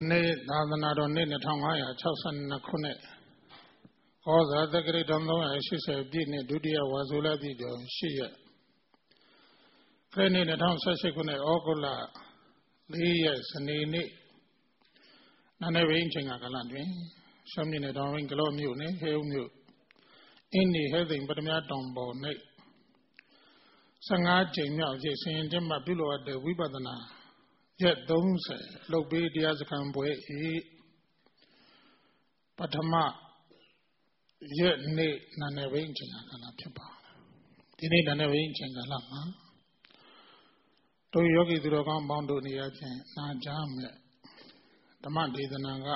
နေသာသနာတော်နေ့2562ခုနှစ်ဩဇာတက္ကရာ380ပြည့်နှစ်ဒုတိယဝါဆိုလပြည့်ကျော်8ရက်ခရစ်နှစ်2018ခုနှစ်ဩဂုတ်လ4ရက်စနေနေ့နာနေဝိအချိန်ကာလတွင်ရှမ်းပြည်နယ်တောင်ပိုင်းကလော့မြို့နယ်ဟဲအုံမြို့အင်းဒီဟဲသိမ်ပထမတောင်ပေါ်၌15ကြိမ်မြောက်ရည်စင်ကျင်းပပြုလုပ်တဲ့ဝိပဿနာရက်30လုပ်ပေးတရားစခန်းပွဲဤပထမရက်နေ့နာနေဝိအချိန်ကာလဖြစ်ပါတယ်ဒီနေ့နာနေဝိအချိန်ကာလမှာတို့ယောဂီသူတော်ကောင်းပေါင်းတို့နေရာဖြင့်နာကြားမဲ့ဓမ္မဒေသနာက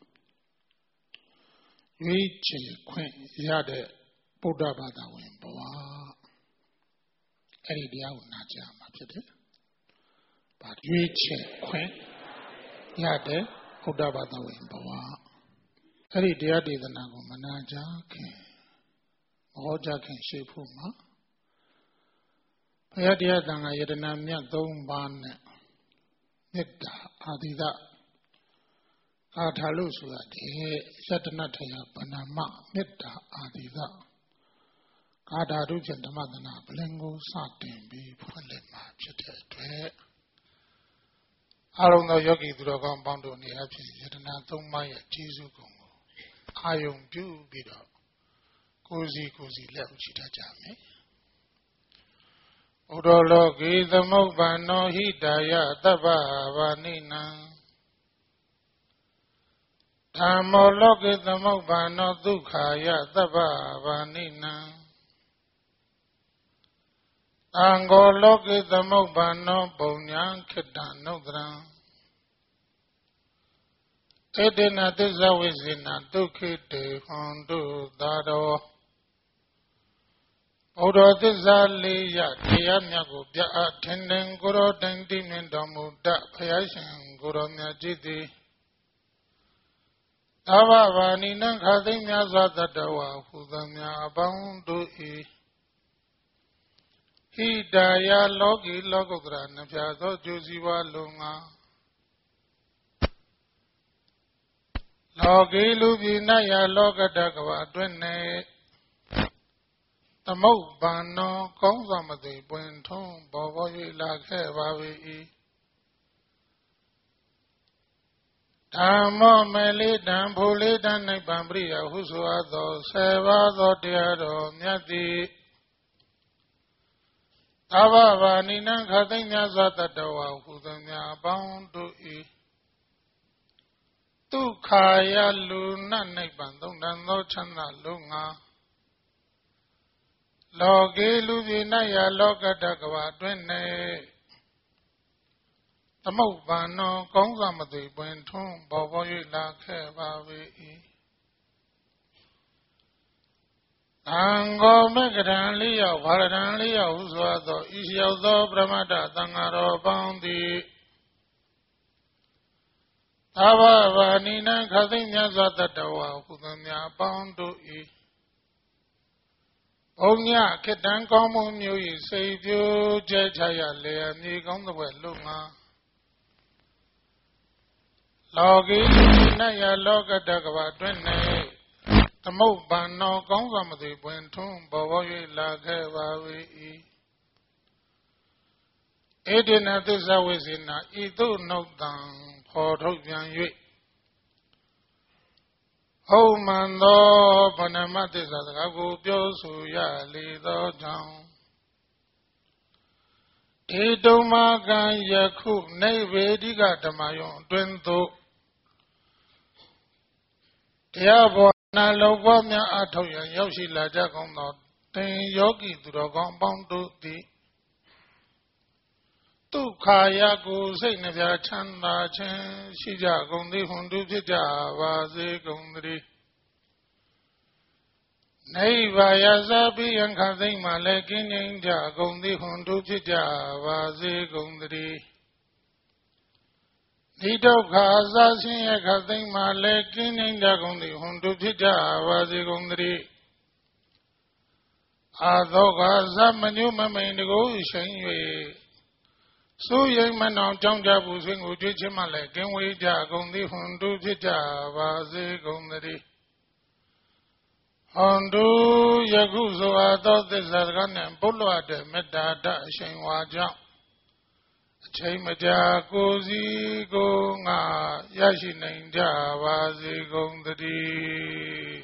ရွေးချယ်ခွင့်ရတဲ့ဗုဒ္ဓဘာသာဝင်ဘဝအဲ့ဒီတရားကိုနာကြားမှာဖြစ်တယ်။ဘာရွေးချယ်ခွင့်ရတဲ့ဗုဒ္ဓဘာသာဝင်ဘဝအဲ့ဒီတရားဒေသနာကိုမနာကြားခင်မဟောကြားခင်ရှေ့ဖို့မှာဘုရားတရားသံဃာယတနာမြတ်3ပါးနဲ့မေတ္တာအာသီသအာထာလို့ဆိုတဲ့ယတနာထယဗဏမမေတ္တာအာသီသကာထာတို့ဖြင့်ဓမ္မသနာပလင်ကိုစတင်ပြီးဖွင့်လှစ်မှာဖြစ်တဲ့အတွက်အလုံးသောယောဂီသူတော်ကောင်းပေါင်းတို့နေရာဖြင့်ယတနာ3ပါးရဲ့ကျေးဇူးကုန်ကိုအာယုံပြုပြီးတော့ကိုယ်စီလက်ဥချီတတ်ကြမယ်ဥဒ္ဓလောကေသမုပ္ပန္နောဟိတာယသဗ္ဗဗာနိနံဓမ္မောလောကေသမုပ္ပန္နောဒုက္ခာယသဗ္ဗဗာနိနံသံဃောလောကေသမုပ္ပန္နောပုံညာခိတ္တနုဒ္ဒရံဧတေနသစ္စာဝိဇ္ဇေနဒုက္ခိတေဟွန်တုသာရောဘုရားသစ္စာလေးရတရားမြတ်ကိုပြအပ်ထင်ထင်ကိုရောတိုင်တည်မြင်တော်မူတတ်ဖယားရှင်ကိုရောမြတ်ကြည်သည်သဗ္ဗဗာနိနံခသိမြတ်စွာတတဝါဟူသောမြတ်အပေါင်းတို့၏ဟိတာယလောကီလောကုတ္တရာနှဖျားသောကျိုးစီးပွားလုံငါလောကီလူပြည်၌ယလောကတကဝအတွင်း၌သမုပ္ပန္နောကောင်းစွာမသိပွင့်ထုံးပေါ်ပေါ်၍လာခဲ့ပါ၏ဓမ္မောမေလိတံဖူလိတံနိဗ္ဗာန်ပရိယဟုဆိုအပ်သော10ပါးသောတရားတော်မြတ်သည်သဗ္ဗဗာနိနံခသိမြတ်စွာတတဝါဟုသောမြတ်အပေါင်းတို့၏ဒုက္ခာယလူနတ်နိဗ္ဗာန်သုံးတန်သောချမ်းသာလုံးငါလောကေလူပြည်၌ယလောကတကဝအတွင်း၌သမုပ္ပန္နောကောင်းစွာမသိပွင့်ထုံးပေါ်ပေါ်၍လာခဲ့ပါ၏သံဃောမေကရံလေးရောက်ဘာရံလေးရောက်ဟုဆိုသောဤရောက်သောပရမတ္ထသံဃာတော်ပေါင်းသည်သဗ္ဗဗာနိနံခသိမြတ်စွာတတဝါဟုသောမြတ်အပေါင်းတို့၏ဘုံညခေတ္တံကောင်းမှုမျိုး၏စိတ်ပြိုကျဲချရလေအမြေကောင်းတဲ့လုံငါလောကီနတ်ယလောကတကဝအတွင်း၌သမုပ္ပန္နောကောင်းစွာမသိပွင့်ထုံးပေါ်ပေါ်၍လာခဲ့ပါ၏ဧတေနသစ္စာဝိဇ္ဇေနဤသို့နှုတ်တံဖော်ထုတ်ပြန်၍ဟုတ်မှန်သောဗဏမသစ္စာစကားကိုပြောဆိုရလေသောကြောင့်ဒီတုံမာကံယခုနိဗ္ဗေဒိကဓမ္မယုံအတွင်သို့တရားဘောနာလောဘများအထောက်ရန်ရောက်ရှိလာကြကုန်သောသင်ယောဂီသူတော်ကောင်းပေါင်းတို့သည်ဒုက္ခယာကိုစိတ်နှပြချမ်းသာခြင်းရှိကြကုန်သည်ဟွန်တုဖြစ်ကြပါစေကုန်သတည်းနိဗ္ဗာယသပိယံခသိမ့်မှလည်းကင်းငြိမ်းကြကုန်သည်ဟွန်တုဖြစ်ကြပါစေကုန်သတည်းဒီဒုက္ခအစဆင်းရဲခသိမ့်မှလည်းကင်းငြိမ်းကြကုန်သည်ဟွန်တုဖြစ်ကြပါစေကုန်သတည်းအာသောကသမညုမမိန်တကိုရှိန်၍ဆိုရိမ်မနောင်ကြောင်းကြဘူးဆွေးကိုကြွေးချင်းမှလည်းကင်းဝေးကြကုန်သည်ဟွန်တို့ဖြစ်ကြပါစေကုန်သတည်းဟွန်တို့ယခုဆိုအပ်သောသစ္စာစကားနှင့်ပုတ်လွတ်တဲ့မေတ္တာတအရှိန်ဝါကြောင့်အချိန်မကြာကိုစီကိုငါရရှိနိုင်ကြပါစေကုန်သတည်း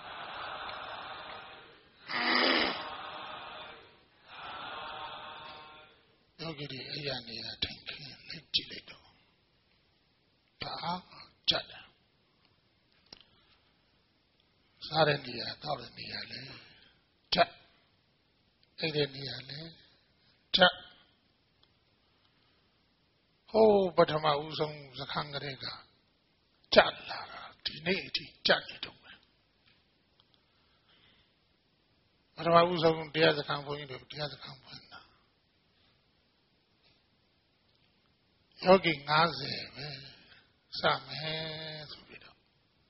ယောဂီတွေအဲ့ရနေရထိုင်ခင်းလက်ကြည့်လိုက်တော့ဒါကြက်တယ်စားတဲ့နေရာတောက်တဲ့နေရာလဲကြက်အဲ့တဲ့နေရာလဲကြက်ဟိုးပထမဦးဆုံးစခန်းကလေးကကြက်လာတာဒီနေ့အထိကြက်နေတော့ပဲပထမဦးဆုံးတရားစခန်းဘုန်းကြီးတို့တရားစခန်းဖွင့်တာယောဂီ90ပဲစမယ်ဆိုပြီးတော့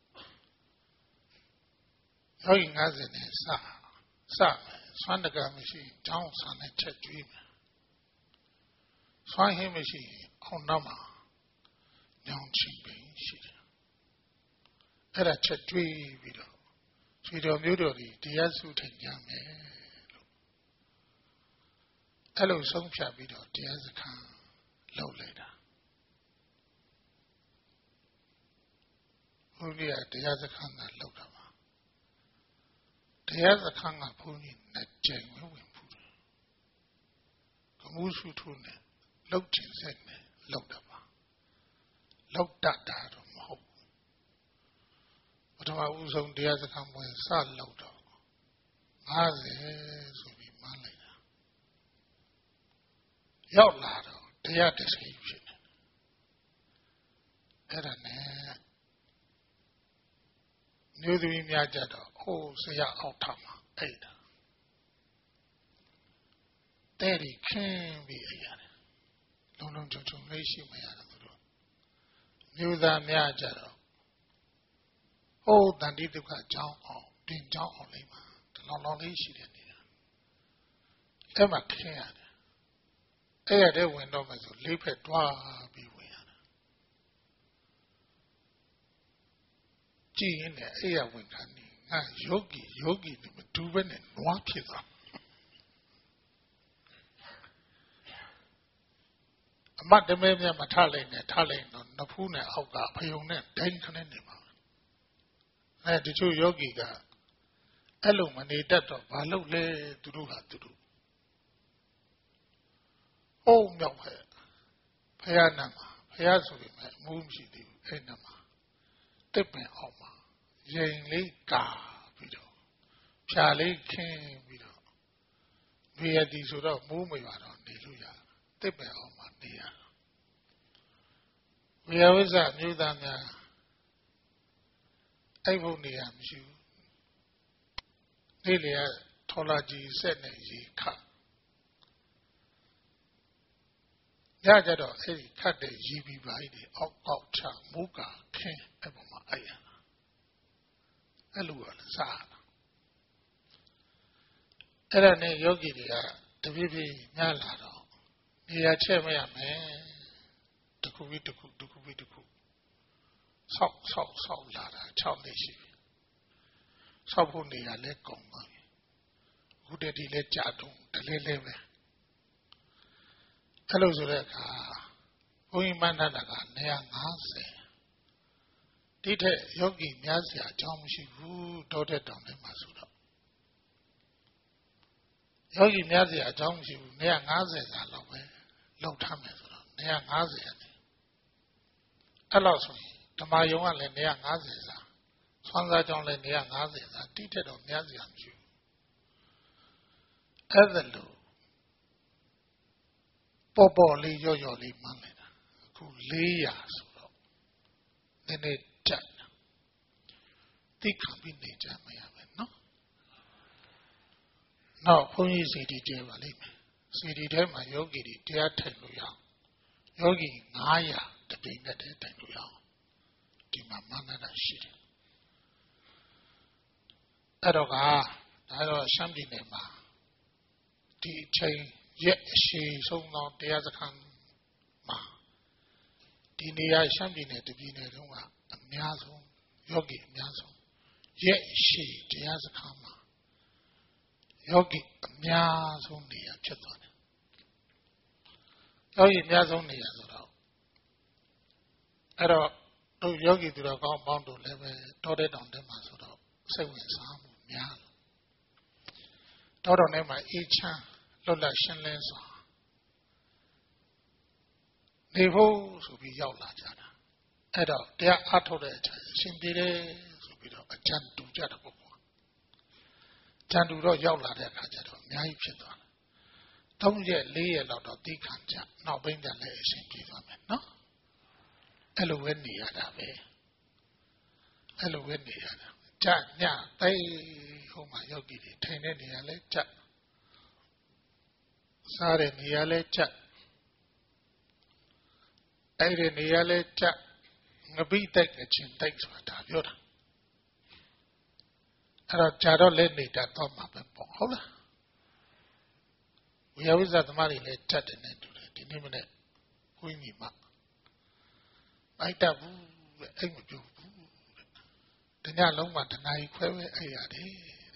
ယောဂီ90နဲ့စမယ်ဆွမ်းတကမရှိကျောင်းဆန်နဲ့ချက်ကျွေးမယ်ဆွမ်းဟင်းမရှိအောင်နောက်မှာညောင်းချင်းပင်ရှိတယ်အဲ့ဒါချက်ကျွေးပြီးတော့ဆွေတော်မျိုးတော်ဒီတရားစုထိုင်ကြမယ်လို့အဲ့လိုဆုံးဖြတ်ပြီးတော့တရားစခန်းလုပ်လိုက်တာဘုန်းကြီးကတရားစခန်းကလုပ်တာပါတရားစခန်းကဘုန်းကြီးနဲ့ကြိမ်ဝင်ဖူးတယ်ကမှုစုထုနဲ့လောက်ချင်ဆက်နဲ့လောက်တာပါလောက်တတ်တာတော့မဟုတ်ဘူးပထမဦးဆုံးတရားစခန်းဝင်စလောက်တော့50ဆိုပြီးမှန်းလိုက်တာရောက်လာတော့တရားတစ်စိဖြစ်နေအဲ့ဒါနဲ့မျိုးသမီးများကြတော့ဟိုဆရာအောက်ထမှာအဲ့ဒါတဲ့ရီခင်းပြီးအဲ့ရတယ်လုံးလုံးချုံချုံလေးရှိမရတယ်သူတို့မျိုးသားများကြတော့ဟိုတန်တိဒုက္ခကြောင်းအောင်တင်ကြောင်းအောင်လေးမှာဒီလောလောလေးရှိတဲ့နေတာအဲ့မှာခင်းရတယ်အဲ့ရတဲ့ဝင်တော့မယ်ဆိုလေးဖက်တွားပြီးဝင်ရတယ်ကြည့်ရင်လည်းအဲ့ရဝင်ခံနေငါယောဂီနဲ့မတူဘဲနဲ့နွားဖြစ်သွားအမတ်တမဲမြတ်မထလိုက်နဲ့ထလိုက်တော့နဖူးနဲ့အောက်ကဖယုံနဲ့ဒိုင်းခနဲ့နေပါအဲဒီချို့ယောဂီကအဲ့လိုမနေတတ်တော့ဘာလုပ်လဲသူတို့ဟာသူတို့ဟိုးမြောက်ခဲ့ဖယားနာမှာဖယားဆိုပေမဲ့အမှုမရှိသေးဘူးအဲ့နာမှာတစ်ပင်အောင်မှာရင်လေးကာပြီးတော့ဖြာလေးခင်းပြီးတော့နေရသည်ဆိုတော့မိုးမရွာတော့နေလို့ရတစ်ပင်အောင်မှာနေရဝိယဝိဇ္ဇမြို့သားများအဲ့ဘုံနေရမရှိဘူးနေ့လေကထော်လာကြီးဆက်နေရေခတ်ညကြတော့အဲ့ဒီခတ်တဲ့ရေပြီးပါလေအောက်ချမိုးကခင်းအဲ့ပေါ်မှာအဲ့ရအဲ့လိုကလည်းစားအဲ့ဒါနဲ့ယောဂီတွေကတပြည့်ပြည့်ညလာတော့နေရာချက်မရမယ်တခုပြီးတခုဆောက်လာတာ6နှစ်ရှိပြီဆောက်ဖို့နေရာလဲကုန်ပါပြီခုတည်းဒီလဲကြာတော့တလဲပဲအဲ့လိုဆိုတဲ့အခါဘုန်းကြီးမန္တနာက150ဒီထက်ယောဂီများစရာအကြောင်းမရှိဘူးတောတဲ့တောင်ထဲမှာဆိုတော့ယောဂီများစရာအကြောင်းမရှိဘူး150စာလောက်ပဲလောက်ထားမယ်ဆိုတော့150ရတယ်အဲ့လောက်ဆိုရင်ဓမ္မယုံကလည်း150စာဆွမ်းစားကြောင်းလည်း150စာတိထက်တော့များစရာမရှိဘူးအဲ့ဒါလို့ပေါ်လေးရော့လေးမှန်းလိုက်တာအခု400ဆိုတော့နည်းနည်းတက်တိခံပြီးနေကြမရမယ်နော်နောက်ဘုန်းကြီးစီတီတဲပါလိမ့်မယ်စီတီထဲမှာယောဂီတွေတရားထိုင်လို့ရအောင်ယောဂီ900တပိနဲ့တည်းထိုင်လို့ရအောင်ဒီမှာမှန်းတာရှိတယ်အဲ့တော့ဒါတော့ရှမ်းပြည်နယ်မှာဒီအချိန်ရက်အရှိဆုံးသောတရားစခန်းဒီနေရာရှမ်းပြည်နယ်တပြည်နယ်လုံးကအများဆုံးယောဂီအများဆုံးရဲ့ရှိတရားစခန်းမှာယောဂီအများဆုံးနေရာဖြစ်သွားတယ်ယောဂီအများဆုံးနေရာဆိုတော့အဲ့တော့တို့ယောဂီသူတော်ကောင်းပေါင်းတို့လည်းပဲတောတဲ့တောင်ထဲမှာဆိုတော့စိတ်ဝင်စားမှုများတောတော်ထဲမှာအေးချမ်းလွတ်လပ်ရှင်းလင်းစွာနေဖို့ဆိုပြီးရောက်လာကြတာအဲ့တော့တရားအားထုတ်တဲ့အချိန်အရှင်ပြေတယ်ဆိုပြီးတော့အကျဉ်းတူကြတဲ့ပုဂ္ဂိုလ်ကျန်တူတော့ရောက်လာတဲ့အခါကျတော့အများကြီးဖြစ်သွားတယ်3ရက်4ရက်လောက်တော့သိခံကြနောက်ပိုင်းကျလည်းအရှင်ပြေသွားမယ်နော်အဲ့လိုပဲနေရတာပဲအဲ့လိုပဲနေရတာကြညသိဟိုမှာယောဂီတွေထိုင်တဲ့နေရာလဲကြစားတဲ့နေရာလဲကြအဲ့ဒီနေရာလဲကြငပိတိုက်အချင်းတိုက်ဆိုတာပြောတာအဲ့တော့ကြာတော့လဲနေတတ်တော့မှာပဲပေါ့ဟုတ်လားဝိယဝိဇ္ဇသမားတွေလည်းတတ်တယ်နဲ့တူတယ်ဒီနေ့မနေ့ခွင်းကြီးမှာအိုက်တတ်ဘူးအိမ်မပြုတ်ဘူးတညလုံးမှာတနားခွဲပဲအဲ့ရတယ်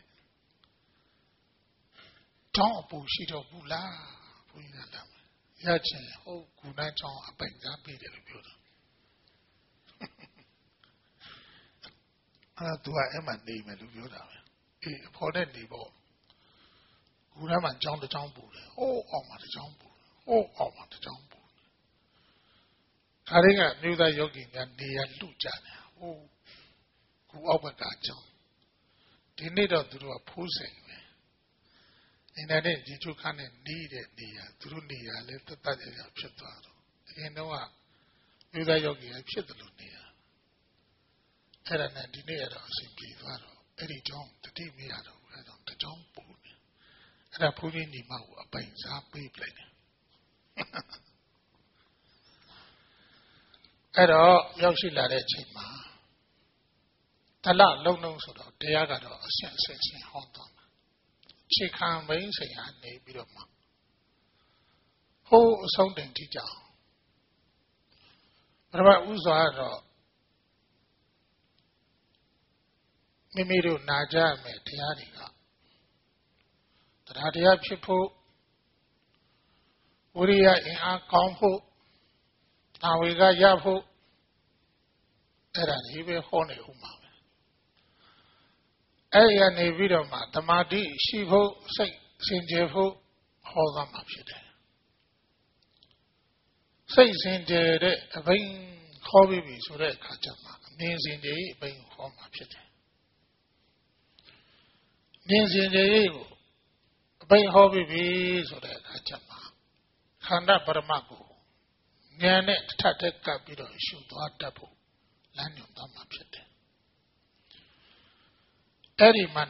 တောင်းအပူရှိတော့ဘူးလားဘုန်းကြီးကလည်းရချင်ဟုတ်ကူနှမ်းချောင်းအပိန်စားပေးတယ်လို့ပြောတာအဲ့ဒါသူကအဲ့မှာနေမယ်လို့ပြောတာပဲအေးအဖော်နဲ့နေပေါ့ကူနှမ်းမှာချောင်းတစ်ချောင်းပူတယ်ဟိုးအောင်မှာတစ်ချောင်းပူတယ်ဟိုးအောင်မှာတစ်ချောင်းပူတယ်ခါရင်းကမြို့သားယောဂီများနေရလူကြတယ်ဟိုးကူအောက်ဘက်ကချောင်းဒီနေ့တော့သူတို့ကဖိုးစိန်ပဲအင်းနဲ့ဒီချုပ်ခန်းနဲ့နေတဲ့နေရာသူတို့နေရာလဲတတ်တတ်ရဖြစ်သွားတော့အရင်တော့ကမြို့သားယောဂီကဖြစ်တယ်လို့နေရအဲ့ဒါနဲ့ဒီနေ့ရတော့အရှင်ပြေသွားတော့အဲ့ဒီကြောင့်တတိမရတော့ဘူးအဲ့တော့တကြောင်းပူနေအဲ့ဒါဘုန်းကြီးညီမကိုအပိုင်စားပေးပလိုက်တယ်အဲ့တော့ရောက်ရှိလာတဲ့အချိန်မှာတလလုံးလုံးဆိုတော့တရားကတော့အရှင်းရှင်းဟောတော့မှာခြေခံဘိန်းဆိုင်ဟာနေပြီးတော့မှဟိုးအဆုံးတင်ကြည့်ကြအောင်ပထမဥစွာတော့မိမိတို့နာကြမယ်တရားတွေကတရားဖြစ်ဖို့ဝိရိယအင်အားကောင်းဖို့တာဝေကရဖို့အဲ့ဒါကြီးပဲဟောနေဥမှာပဲအဲ့ဒီကနေပြီးတော့မှသမာဓိရှိဖို့စိတ်စင်ကြယ်ဖို့ဟောသွားမှာဖြစ်တယ်စိတ်စင်ကြယ်တဲ့အဘိဓိခေါ်ပြီးပြီဆိုတဲ့အခါကျမှအမြင်စင်ကြယ်အဘိဓိဟောမှာဖြစ်တယ်မြင်စင်ကြယ်ကိုအဘိဓိဟောပြီးပြီဆိုတဲ့အခါကျမှခန္ဓာပရမတ်ကိုဉာဏ်နဲ့ထပ်ထက်ကပ်ပြီးတော့ရှုသွားတတ်ဖို့လမ်းညွှန်သွားမှာဖြစ်တယ်အဲ့ဒီမှာ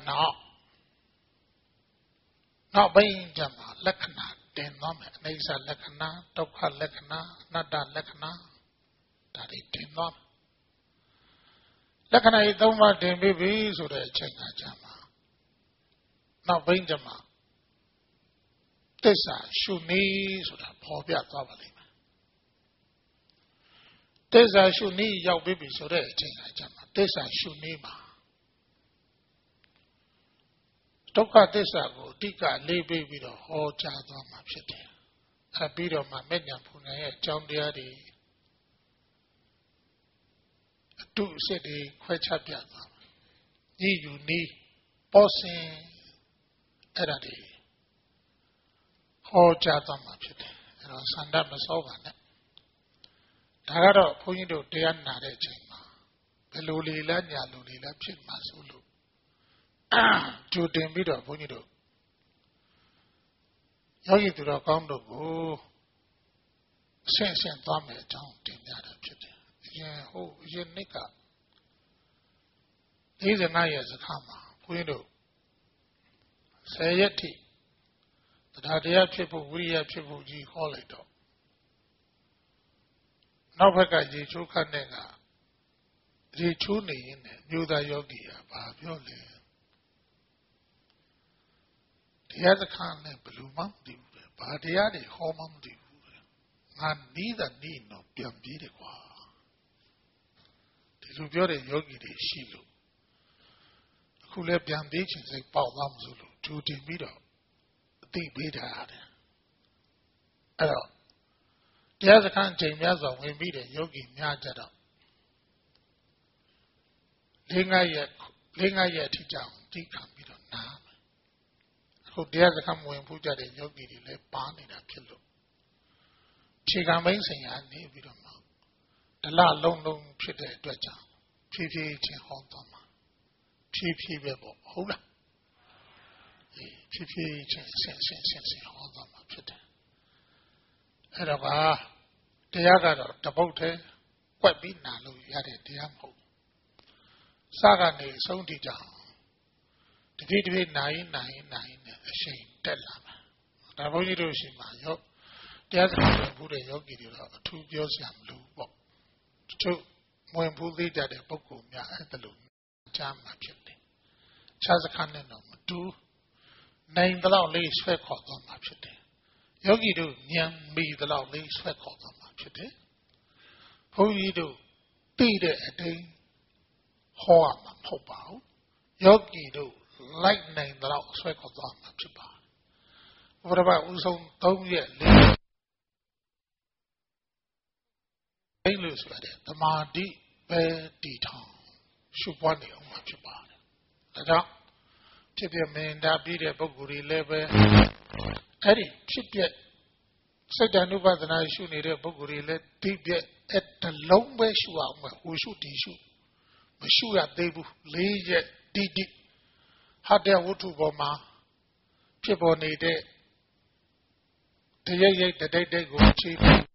နောက်ဘိန်းကြမှာလက္ခဏာတင်သွားမယ်အနိစ္စလက္ခဏာဒုက္ခလက္ခဏာအနတ္တလက္ခဏာဒါတွေတင်သွားလက္ခဏာကြီး၃ပါးတင်ပြီးပြီဆိုတဲ့အချိန်ကကြမှာနောက်ဘိန်းကြမှာသစ္စာရှုနည်းဆိုတာပေါ်ပြသွားပါလိမ့်မယ်သစ္စာရှုနည်းရောက်ပြီဆိုတဲ့အချိန်ကကြမှာသစ္စာရှုနည်းမှာဒုက္ခသစ္စာကိုအဓိကလေးပေးပြီးတော့ဟောကြားသွားမှာဖြစ်တယ်။အဲပြီးတော့မှမေညာဖူညာရဲ့အကြောင်းတရားတွေအတုအစစ်တွေခွဲခြားပြသွားမှာ။ညီယူနီးပေါ်စင်အဲ့ဒါတွေဟောကြားသွားမှာဖြစ်တယ်။အဲတော့စန္ဒမစောပါနဲ့။ဒါကတော့ဘုန်းကြီးတို့တရားနာတဲ့အချိန်မှာဘယ်လိုလေလားညာလိုလေလားဖြစ်မှာဆိုလို့ကြိုတင်ပြီးတော့ဘုန်းကြီးတို့ယောဂီသူတော်ကောင်းတို့ကိုအဆင့်ဆင့်သွားမယ်အကြောင်းတင်ပြတာဖြစ်တယ်။အရင်နှစ်က45ရက်စခါမှာဘုန်းကြီးတို့10ရက်ထိတရားဖြစ်ဖို့ဝိရိယဖြစ်ဖို့ကြီးဟောလိုက်တော့နောက်ဘက်ကရေချိုးခတ်တဲ့ကရေချိုးနေရင်မြို့သားယောဂီကဘာပြောလဲတရားစခန်းနဲ့ဘယ်လိုမှမသိဘူးပဲဘာတရားတွေဟောမှမသိဘူးငါနီးတာနီးတော့ပြန်ပြေးတယ်ကွာလူပြောတဲ့ယောဂီတွေရှိလို့အခုလည်းပြန်သေးချင်စိတ်ပေါက်သွားမှဆိုလို့ဂျူတင်ပြီးတော့အသိပေးထားရတယ်အဲ့တော့တရားစခန်းချိန်များစွာဝင်ပြီးတဲ့ယောဂီများကြတော့၄-၅ရက်အထိကြောင်တိခံပြီးတော့နားမယ်အခုတရားစခန်းဝင်ဖို့ကြတဲ့ယောဂီတွေလည်းပါနေတာဖြစ်လို့ခြေကံဘိန်းဆိုင်ရာနေပြီးတော့တလလုံးဖြစ်တဲ့အတွက်ကြောင့်ဖြည်းဖြည်းချင်းဟောသွားမှာဖြည်းဖြည်းပဲပေါ့ဟုတ်လားဖြည်းဖြည်းချင်းဆင်ဟောသွားမှာဖြစ်တယ်အဲ့တော့ပါတရားကတော့တပုတ်တည်းကွက်ပြီးနာလို့ရတဲ့တရားမဟုတ်စကနေအဆုံးထိကြောင်တဖြည်းဖြည်းနိုင်နဲ့အရှိန်တက်လာမှာဒါဘုန်းကြီးတို့ရှိမှာရောတရားစကားဝင်ဖို့တဲ့ယောဂီတွေတော့အထူးပြောစရာမလိုပေါ့တချို့ဝင်ဖို့သေးကြတဲ့ပုဂ္ဂိုလ်များအဲ့ဒါလိုကြားမှာဖြစ်တယ်ခြားစခန်းနဲ့တော့မတူနိုင်တော့လေးဆွဲခေါ်သွားမှာဖြစ်တယ်ယောဂီတို့ဉာဏ်မီတော့လေးဆွဲခေါ်သွားမှာဖြစ်တယ်ဘုန်းကြီးတို့ပြီးတဲ့အတိုင်းဟောရမှာမဟုတ်ပါဘူးယောဂီတို့လိုက်နိုင်တော့ဆွဲခေါ်သွားမှာဖြစ်ပါတယ်ဘုရားဘာဥဆုံး3ရက်4အဲ့လိုဆိုတဲ့သမာဓိပဲတည်ထောင်ရှုပွားနေအောင်မှာဖြစ်ပါတယ်ဒါကြောင့်ဖြစ်ပြမင်းဒါပြီးတဲ့ပုဂ္ဂိုလ်တွေလည်းပဲအဲ့ဒီဖြစ်ပြစိတ်တ ानु ပဒနာရှုနေတဲ့ပုဂ္ဂိုလ်တွေလည်းဒီပြအဲ့တလုံးပဲရှုအောင်မှာဟိုရှုဒီရှုမရှုရသေးဘူး4ရက်တိတိဟာတဲ့ဝတ္ထုပေါ်မှာဖြစ်ပေါ်နေတဲ့တရိပ်တိတ်ကိုခြေ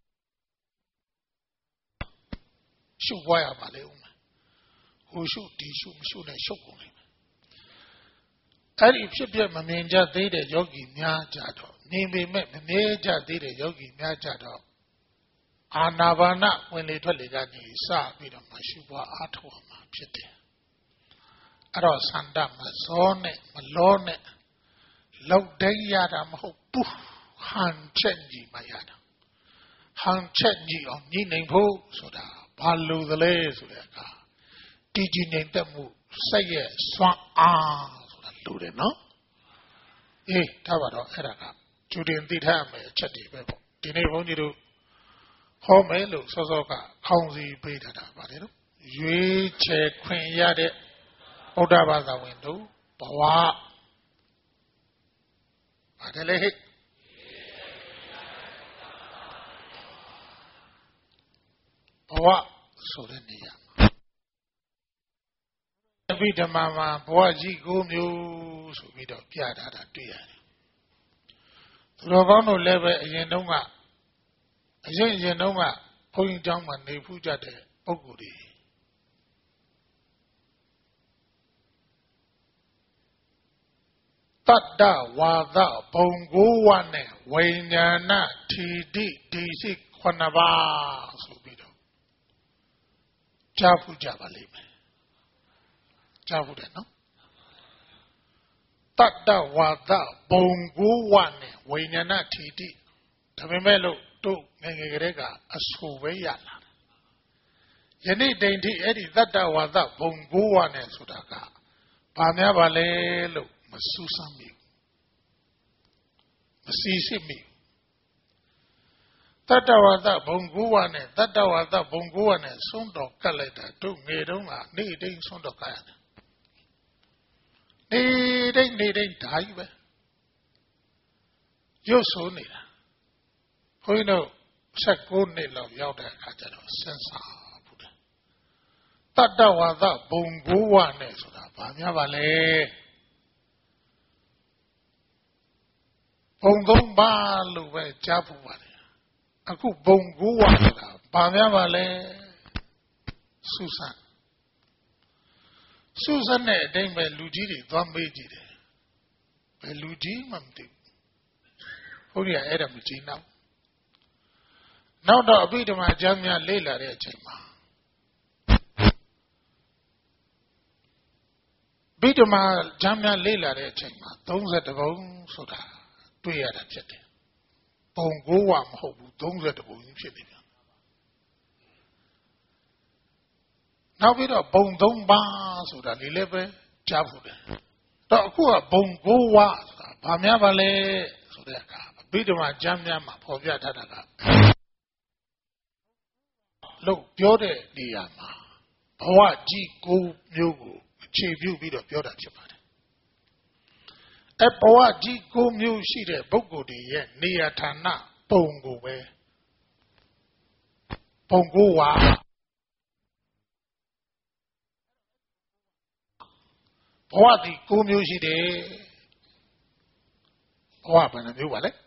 ရှုပွားရပါလေဦးမယ်ဟိုရှုဒီရှုမရှုနဲ့ရှုပ်ကုန်လိမ့်မယ်အဲ့ဒီဖြစ်ပြမမြင်ကြသေးတဲ့ယောဂီများကြတော့နေပေမဲ့မမြဲကြသေးတဲ့ယောဂီများကြတော့အာနာပါနဝင်လေထွက်လေကနေစပြီးတော့မှရှုပွားအားထုတ်အောင်မှာဖြစ်တယ်အဲ့တော့သန္တမဇောနဲ့မလောနဲ့လောက်တိုင်းရတာမဟုတ်ဘူးဟန်ချက်ကြီးမှရတာဟန်ချက်ကြီးအောင်ညှိနိုင်ဖို့ဆိုတာဘာလို့သလဲဆိုတဲ့အခါတည်ကြည်နေတတ်မှုစိတ်ရဲ့စွမ်းအားဆိုတာလို့တယ်နော်အေးဒါပါတော့အဲ့ဒါကကျူတင်သိထားမယ်အချက်တွေပဲပေါ့ဒီနေ့ဘုန်းကြီးတို့ဟောမယ်လို့စောစောကခေါင်းစီပေးထားတာပါတယ်နော်ရွေးချယ်ခွင့်ရတဲ့ဗုဒ္ဓဘာသာဝင်တို့ဘဝပါတယ်လေဟဲ့ဘဝဆိုတဲ့နေရာအဘိဓမ္မာမှာဘဝကြီး9မျိုးဆိုပြီးတော့ပြထားတာတွေ့ရတယ်သူတော်ကောင်းတို့လည်းပဲအရင်တုန်းကအရင်တုန်းကဘုန်းကြီးကျောင်းမှာနေဖူးကြတဲ့ပုဂ္ဂိုလ်တွေတတ္တဝါဒဘုံကိုဝနဲ့ဝိညာဏထီတိဒီစိ9ပါးဆိုပြီးတော့ကြားဖူးကြပါလိမ့်မယ်ကြားဖူးတယ်နော်တတ္တဝါဒဘုံကိုဝနဲ့ဝိညာဏထီတိဒါပေမဲ့လို့တို့ငယ်ငယ်ကလေးကအဆူပဲရလာတယ်ယနေ့တိုင်ထိအဲ့ဒီတတ္တဝါဒဘုံကိုဝနဲ့ဆိုတာကဘာများပါလဲလို့မစူးစမ်းမိဘူးမစီစစ်မိဘူးတတ္တဝါဒဘုံကိုဝနဲ့တတ္တဝါဒဘုံကိုဝနဲ့ဆုံးတော်ကတ်လိုက်တာတို့ငယ်တုန်းကနေ့တိုင်းဆုံးတော်ကတ်ရတယ်နေတိုင်းဓာကြီးပဲရုပ်ဆိုးနေတာဘုန်းကြီးတို့16နှစ်လောက်ရောက်တဲ့အခါကျတော့စဉ်းစားဘူးတတ္တဝါဒဘုံကိုဝနဲ့ဆိုတာဘာများပါလဲဘုံ3ပါးလို့ပဲကြားဖို့ပါတယ်အခုဘုံကိုဝဆိုတာဘာများပါလဲစူးစမ်းတဲ့အတိုင်းပဲလူကြီးတွေသွားမေးကြည့်တယ်ဘယ်လူကြီးမှမသိဘူးဘုန်းကြီးကအဲ့ဒါမကြည့်နောက်တော့အဘိဓမ္မာကျမ်းများလေ့လာတဲ့အချိန်မှာအဘိဓမ္မာကျမ်းများလေ့လာတဲ့အချိန်မှာ32ဘုံဆိုတာတွေ့ရတာဖြစ်တယ်ဘုံကိုဝမဟုတ်ဘူး32ဘုံကြီးဖြစ်နေပြန်နောက်ပြီးတော့ဘုံ3ပါးဆိုတာလေလည်းပဲကြားဖို့တယ်တော့အခုကဘုံ9ဝါဆိုတာဘာများပါလဲဆိုတဲ့အခါဗိဓမာကျမ်းများမှာဖော်ပြထားတာကလို့ပြောတဲ့နေရာမှာဘဝကြီး9မျိုးကိုအခြေပြုပြီးတော့ပြောတာဖြစ်ပါတယ်ဘဝကြီး9မျိုးရှိတဲ့ပုဂ္ဂိုလ်တွေရဲ့နေရာဌာနပုံကိုပဲပုံ9ဝါဘဝဒီ9မျိုးရှိတယ်ဘဝဘယ်နှမျိုးပါလဲ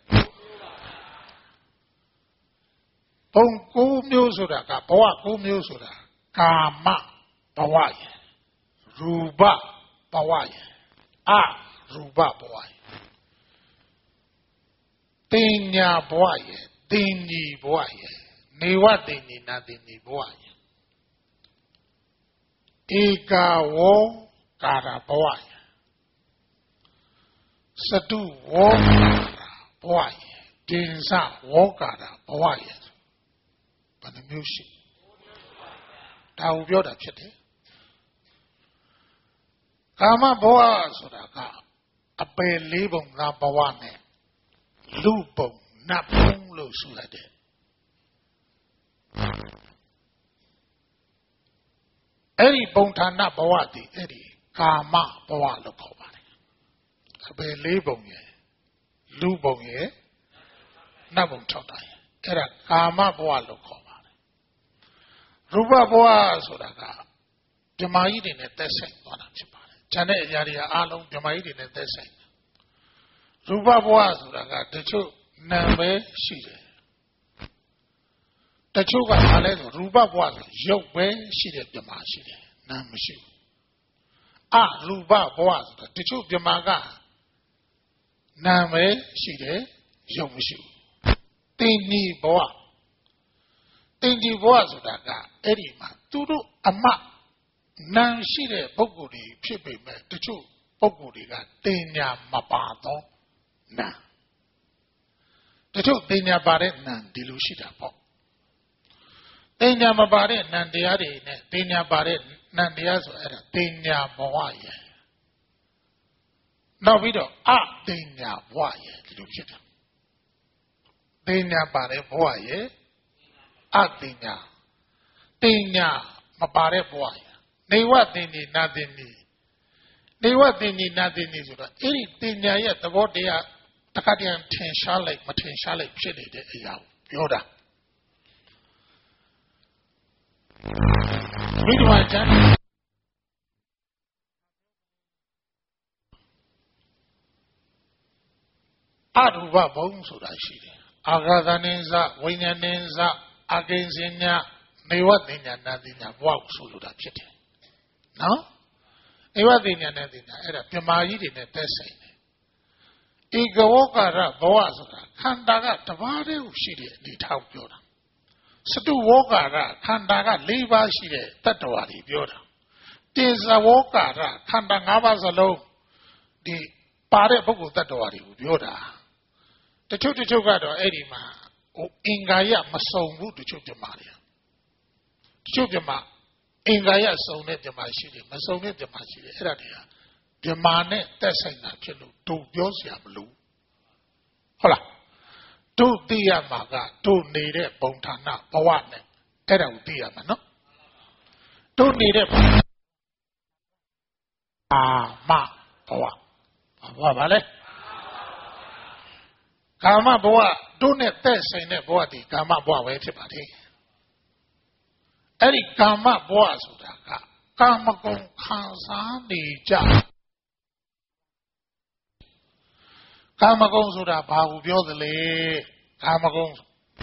ပုံ9မျိုးဆိုတာကဘဝ9မျိုးဆိုတာကာမဘဝရယ်ရူပဘဝရယ်အရူပဘဝရယ်တင်ညာဘဝရယ်တင်ညီဘဝရယ်နေဝတင်ညီနာတင်ညီဘဝရယ်ဧကဝောကာရဘဝရယ်စတုဝောကာရဘဝရယ်တင်္စဝောကာရဘဝရယ်ဘယ်နှမျိုးရှိဒါကိုပြောတာဖြစ်တယ်ကာမဘဝဆိုတာကအပယ်၄ပုံသာဘဝနဲ့လူပုံနတ်ပုံလို့ဆိုလိုက်တယ်အဲ့ဒီပုံဌာနဘဝတည်အဲ့ဒီကာမဘဝလို့ခေါ်ပါတယ်အပယ်၄ပုံရယ်လူပုံရယ်နတ်ပုံ၆တာရယ်အဲ့ဒါကာမဘဝလို့ခေါ်ရူပဘဝဆိုတာကဓမ္မကြီးတွေနဲ့သက်ဆိုင်သွားတာဖြစ်ပါတယ်။ဉာဏ်နဲ့အရာတွေအားလုံးဓမ္မကြီးတွေနဲ့သက်ဆိုင်တယ်။ရူပဘဝဆိုတာကတချို့နာမည်ရှိတယ်။တချို့ကဘာလဲဆိုရူပဘဝဆိုရုပ်ပဲရှိတဲ့ဓမ္မရှိတယ်။နာမရှိဘူး။အရူပဘဝဆိုတာတချို့ဓမ္မကနာမည်ရှိတယ်ရုပ်မရှိဘူး။တင်ညီဘဝတင်ဒီဘဝဆိုတာကအဲ့ဒီမှာသူတို့အမနာရှိတဲ့ပုဂ္ဂိုလ်တွေဖြစ်ပေမဲ့တချို့ပုဂ္ဂိုလ်တွေကတင်ညာမပါတော့နာတချို့တင်ညာပါတဲ့နာဒီလိုရှိတာပေါ့တင်ညာမပါတဲ့နာတရားတွေနဲ့တင်ညာပါတဲ့နာတရားဆိုအဲ့ဒါတင်ညာဘဝရယ်နောက်ပြီးတော့အတင်ညာဘဝရယ်ဒီလိုဖြစ်တာတင်ညာပါတဲ့ဘဝရယ်အတင်ညာတင်ညာမပါတဲ့ဘဝရနေဝတင်ညီနာတင်ညီနေဝတင်ညီနာတင်ညီဆိုတော့အဲ့ဒီတင်ညာရဲ့သဘောတရားတခါတည်းထင်ရှားလိုက်မထင်ရှားလိုက်ဖြစ်နေတဲ့အရာကိုပြောတာမိဓမ္မကျမ်းအရူပဘုံဆိုတာရှိတယ်အာဂါသနိဇဝိညာဉ်နိဇအကိဉ္စညနေဝတင်ညာနာတင်ညာဘဝကိုဆိုလိုတာဖြစ်တယ်နော်နေဝတင်ညာနာတင်ညာအဲ့ဒါပြမာကြီးတွေနဲ့သက်ဆိုင်တယ်ဧကဝောကာရဘဝဆိုတာခန္ဓာကတစ်ပါးတည်းကိုရှိတဲ့အနေထားကိုပြောတာစတုဝောကာရခန္ဓာက၄ပါးရှိတဲ့တတ္တဝါတွေပြောတာတင်ဇဝောကာရခန္ဓာ၅ပါးစလုံးဒီပါတဲ့ပုဂ္ဂိုလ်တတ္တဝါတွေကိုပြောတာတချို့ကတော့အဲ့ဒီမှာအင်္ဂါရမစုံဘူးတချို့ဓမ္မတွေတချို့ဓမ္မအင်္ဂါရစုံတဲ့ဓမ္မရှိတယ်မစုံတဲ့ဓမ္မရှိတယ်အဲ့ဒါတွေကဓမ္မနဲ့သက်ဆိုင်တာဖြစ်လို့တို့ပြောစရာမလိုဟုတ်လားတို့သိရမှာကတို့နေတဲ့ဘုံဌာနဘဝနဲ့အဲ့ဒါကိုသိရမှာနော်တို့နေတဲ့အာမဘဝဘာလဲကာမဘဝတို့နဲ့သက်ဆိုင်တဲ့ဘဝဒီကာမဘဝပဲဖြစ်ပါတယ်အဲ့ဒီကာမဘဝဆိုတာကကာမဂုဏ်ခံစားနေကြကာမဂုဏ်ဆိုတာဘာကိုပြောသလဲကာမဂုဏ်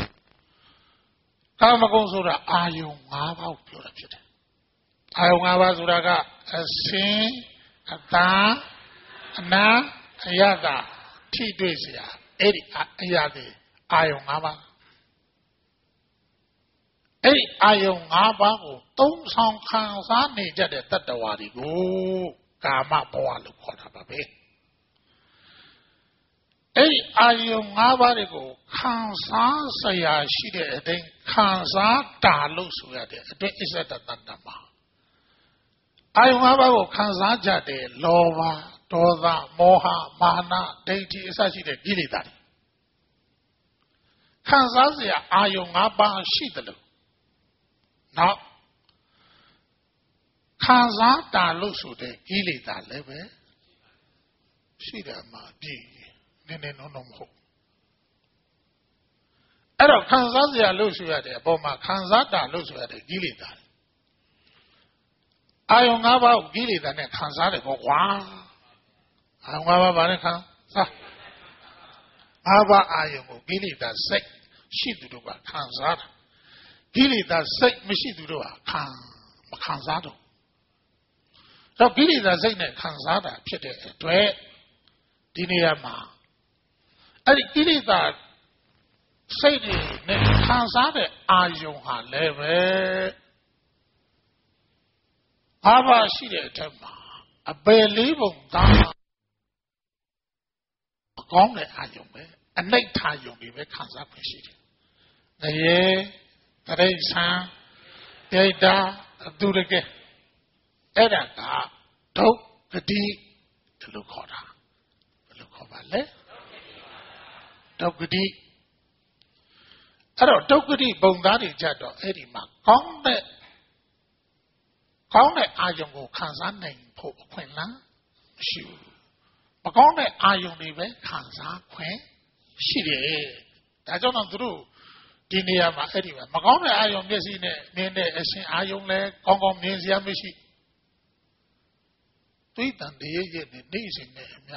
ဆိုတာအာယုံ၅ပါးကိုပြောတာဖြစ်တယ်အာယုံ၅ပါးဆိုတာကအစင်အတာအနာအယတာထိတွေ့เสียအဲ့ဒီအရာတွေအာယုံ၅ပါးအဲ့ဒီအာယုံ၅ပါးကိုသုံးဆောင်ခံစားနေကြတဲ့တတ္တဝါတွေကိုကာမဘဝလို့ခေါ်တာပါပဲအဲ့ဒီအာယုံ၅ပါးတွေကိုခံစားစရာရှိတဲ့အတိုင်းခံစားတာလို့ဆိုရတဲ့အတွေ့အစ္ဆဒတ္တမှာအာယုံ၅ပါးကိုခံစားကြတဲ့လောဘဒေါသမောဟမာနဒိဋ္ဌိအစရှိတဲ့ကိလေသာတွေခံစားစရာအာယုံ၅ပါးရှိတယ်လို့နောက်ခံစားတာလို့ဆိုတဲ့ကိလေသာလည်းပဲရှိတယ်မှာပြည့်နည်းနည်းနော်မဟုတ်အဲ့တော့ခံစားစရာလို့ဆိုရတဲ့အပေါ်မှာခံစားတာလို့ဆိုရတဲ့ကိလေသာအာယုံ၅ပါးကိုကိလေသာနဲ့ခံစားတယ်ပေါ့ကွာအာယုံ၅ပါးဘာနဲ့ခံစား၅ပါးအာယုံကိုကိလေသာစိတ်ရှိသူတို့ကခံစားတာကိလေသာစိတ်မရှိသူတို့ကမခံစားတော့တော့ကိလေသာစိတ်နဲ့ခံစားတာဖြစ်တဲ့အတွက်ဒီနေရာမှာအဲ့ဒီကိလေသာစိတ်နဲ့ခံစားတဲ့အာယုံဟာလည်းပဲဘာပါရှိတဲ့အထက်မှာအပယ်လေးပုံသားအကောင်းတဲ့အာယုံပဲအနိဋ္ဌာယုံတွေပဲခံစားခွင့်ရှိတယ်။ငရေတရိစ္ဆာန်ဒိဋ္ဌာအတုရကဲအဲ့ဒါကဒုက္ခတိလို့ခေါ်တာဘယ်လိုခေါ်ပါလဲဒုက္ခတိအဲ့တော့ဒုက္ခတိပုံသားတွေကြတော့အဲ့ဒီမှာကောင်းတဲ့အာယုံကိုခံစားနိုင်ဖို့အခွင့်အလမ်းမရှိဘူးမကောင်းတဲ့အာယုံတွေပဲခံစားခွင့်ရှိတယ်ဒါကြောင့်တော့သူတို့ဒီနေရာမှာအဲ့ဒီမှာမကောင်းတဲ့အာယုံမျက်စိနဲ့မြင်တဲ့အရှင်အာယုံလည်းကောင်းကောင်းမြင်စရာမရှိတွေးတန်တရရဲ့နေစဉ်နဲ့အမြ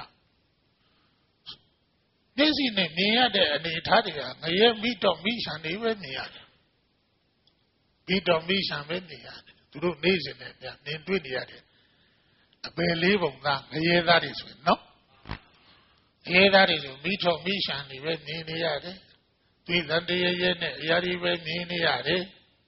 မျက်စိနဲ့မြင်ရတဲ့အနေအထားတွေကငရဲမိတော့မိရှံနေပဲမြင်ရတယ်မိတော့မိရှံပဲမြင်ရတယ်သူတို့နေစဉ်နဲ့မြင်တွေ့နေရတယ်အပယ်လေးပုံကငရဲသားတွေဆိုရင်နော်ငရဲသားတွေဆိုမိတော့မိရှံနေပဲမြင်နေရတယ်တွေးတန်တရရဲ့နဲ့အရာတွေပဲမြင်နေရတယ်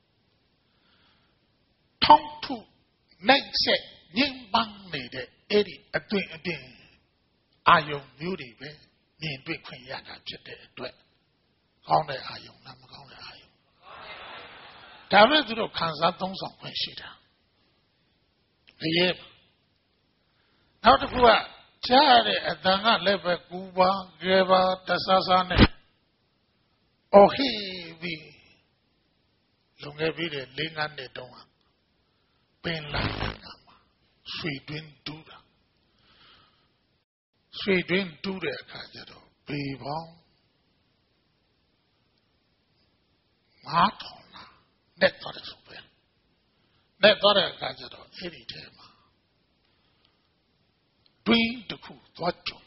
ထောင်းထုနိုင်ဆက်ညင်ပန်းနေတဲ့အဲ့ဒီအတွင်အာယုံမျိုးတွေပဲမြင်တွေ့ခွင့်ရတာဖြစ်တဲ့အတွက်ကောင်းတဲ့အာယုံလားမကောင်းတဲ့အာယုံဒါပဲသူတို့ခံစားသုံးဆောင်ခွင့်ရှိတာရေနောက်တစ်ခုကကြားရတဲ့အတန်ကလည်းပဲကူပါကြဲပါတဆဆနဲ့အော်ဟီပြီးလုံခဲ့ပြီးတဲ့၄-၅နှစ်တုန်းကပင်လာတာမှာဆွေတွင်းတူးတာဆွေတွင်းတူးတဲ့အခါကျတော့ပေပေါင်း9000လားနဲ့တော့တယ်ဆိုပဲနဲ့တော့တဲ့အခါကျတော့အဲ့ဒီထဲမှာတွင်းတစ်ခုသွားကြုံ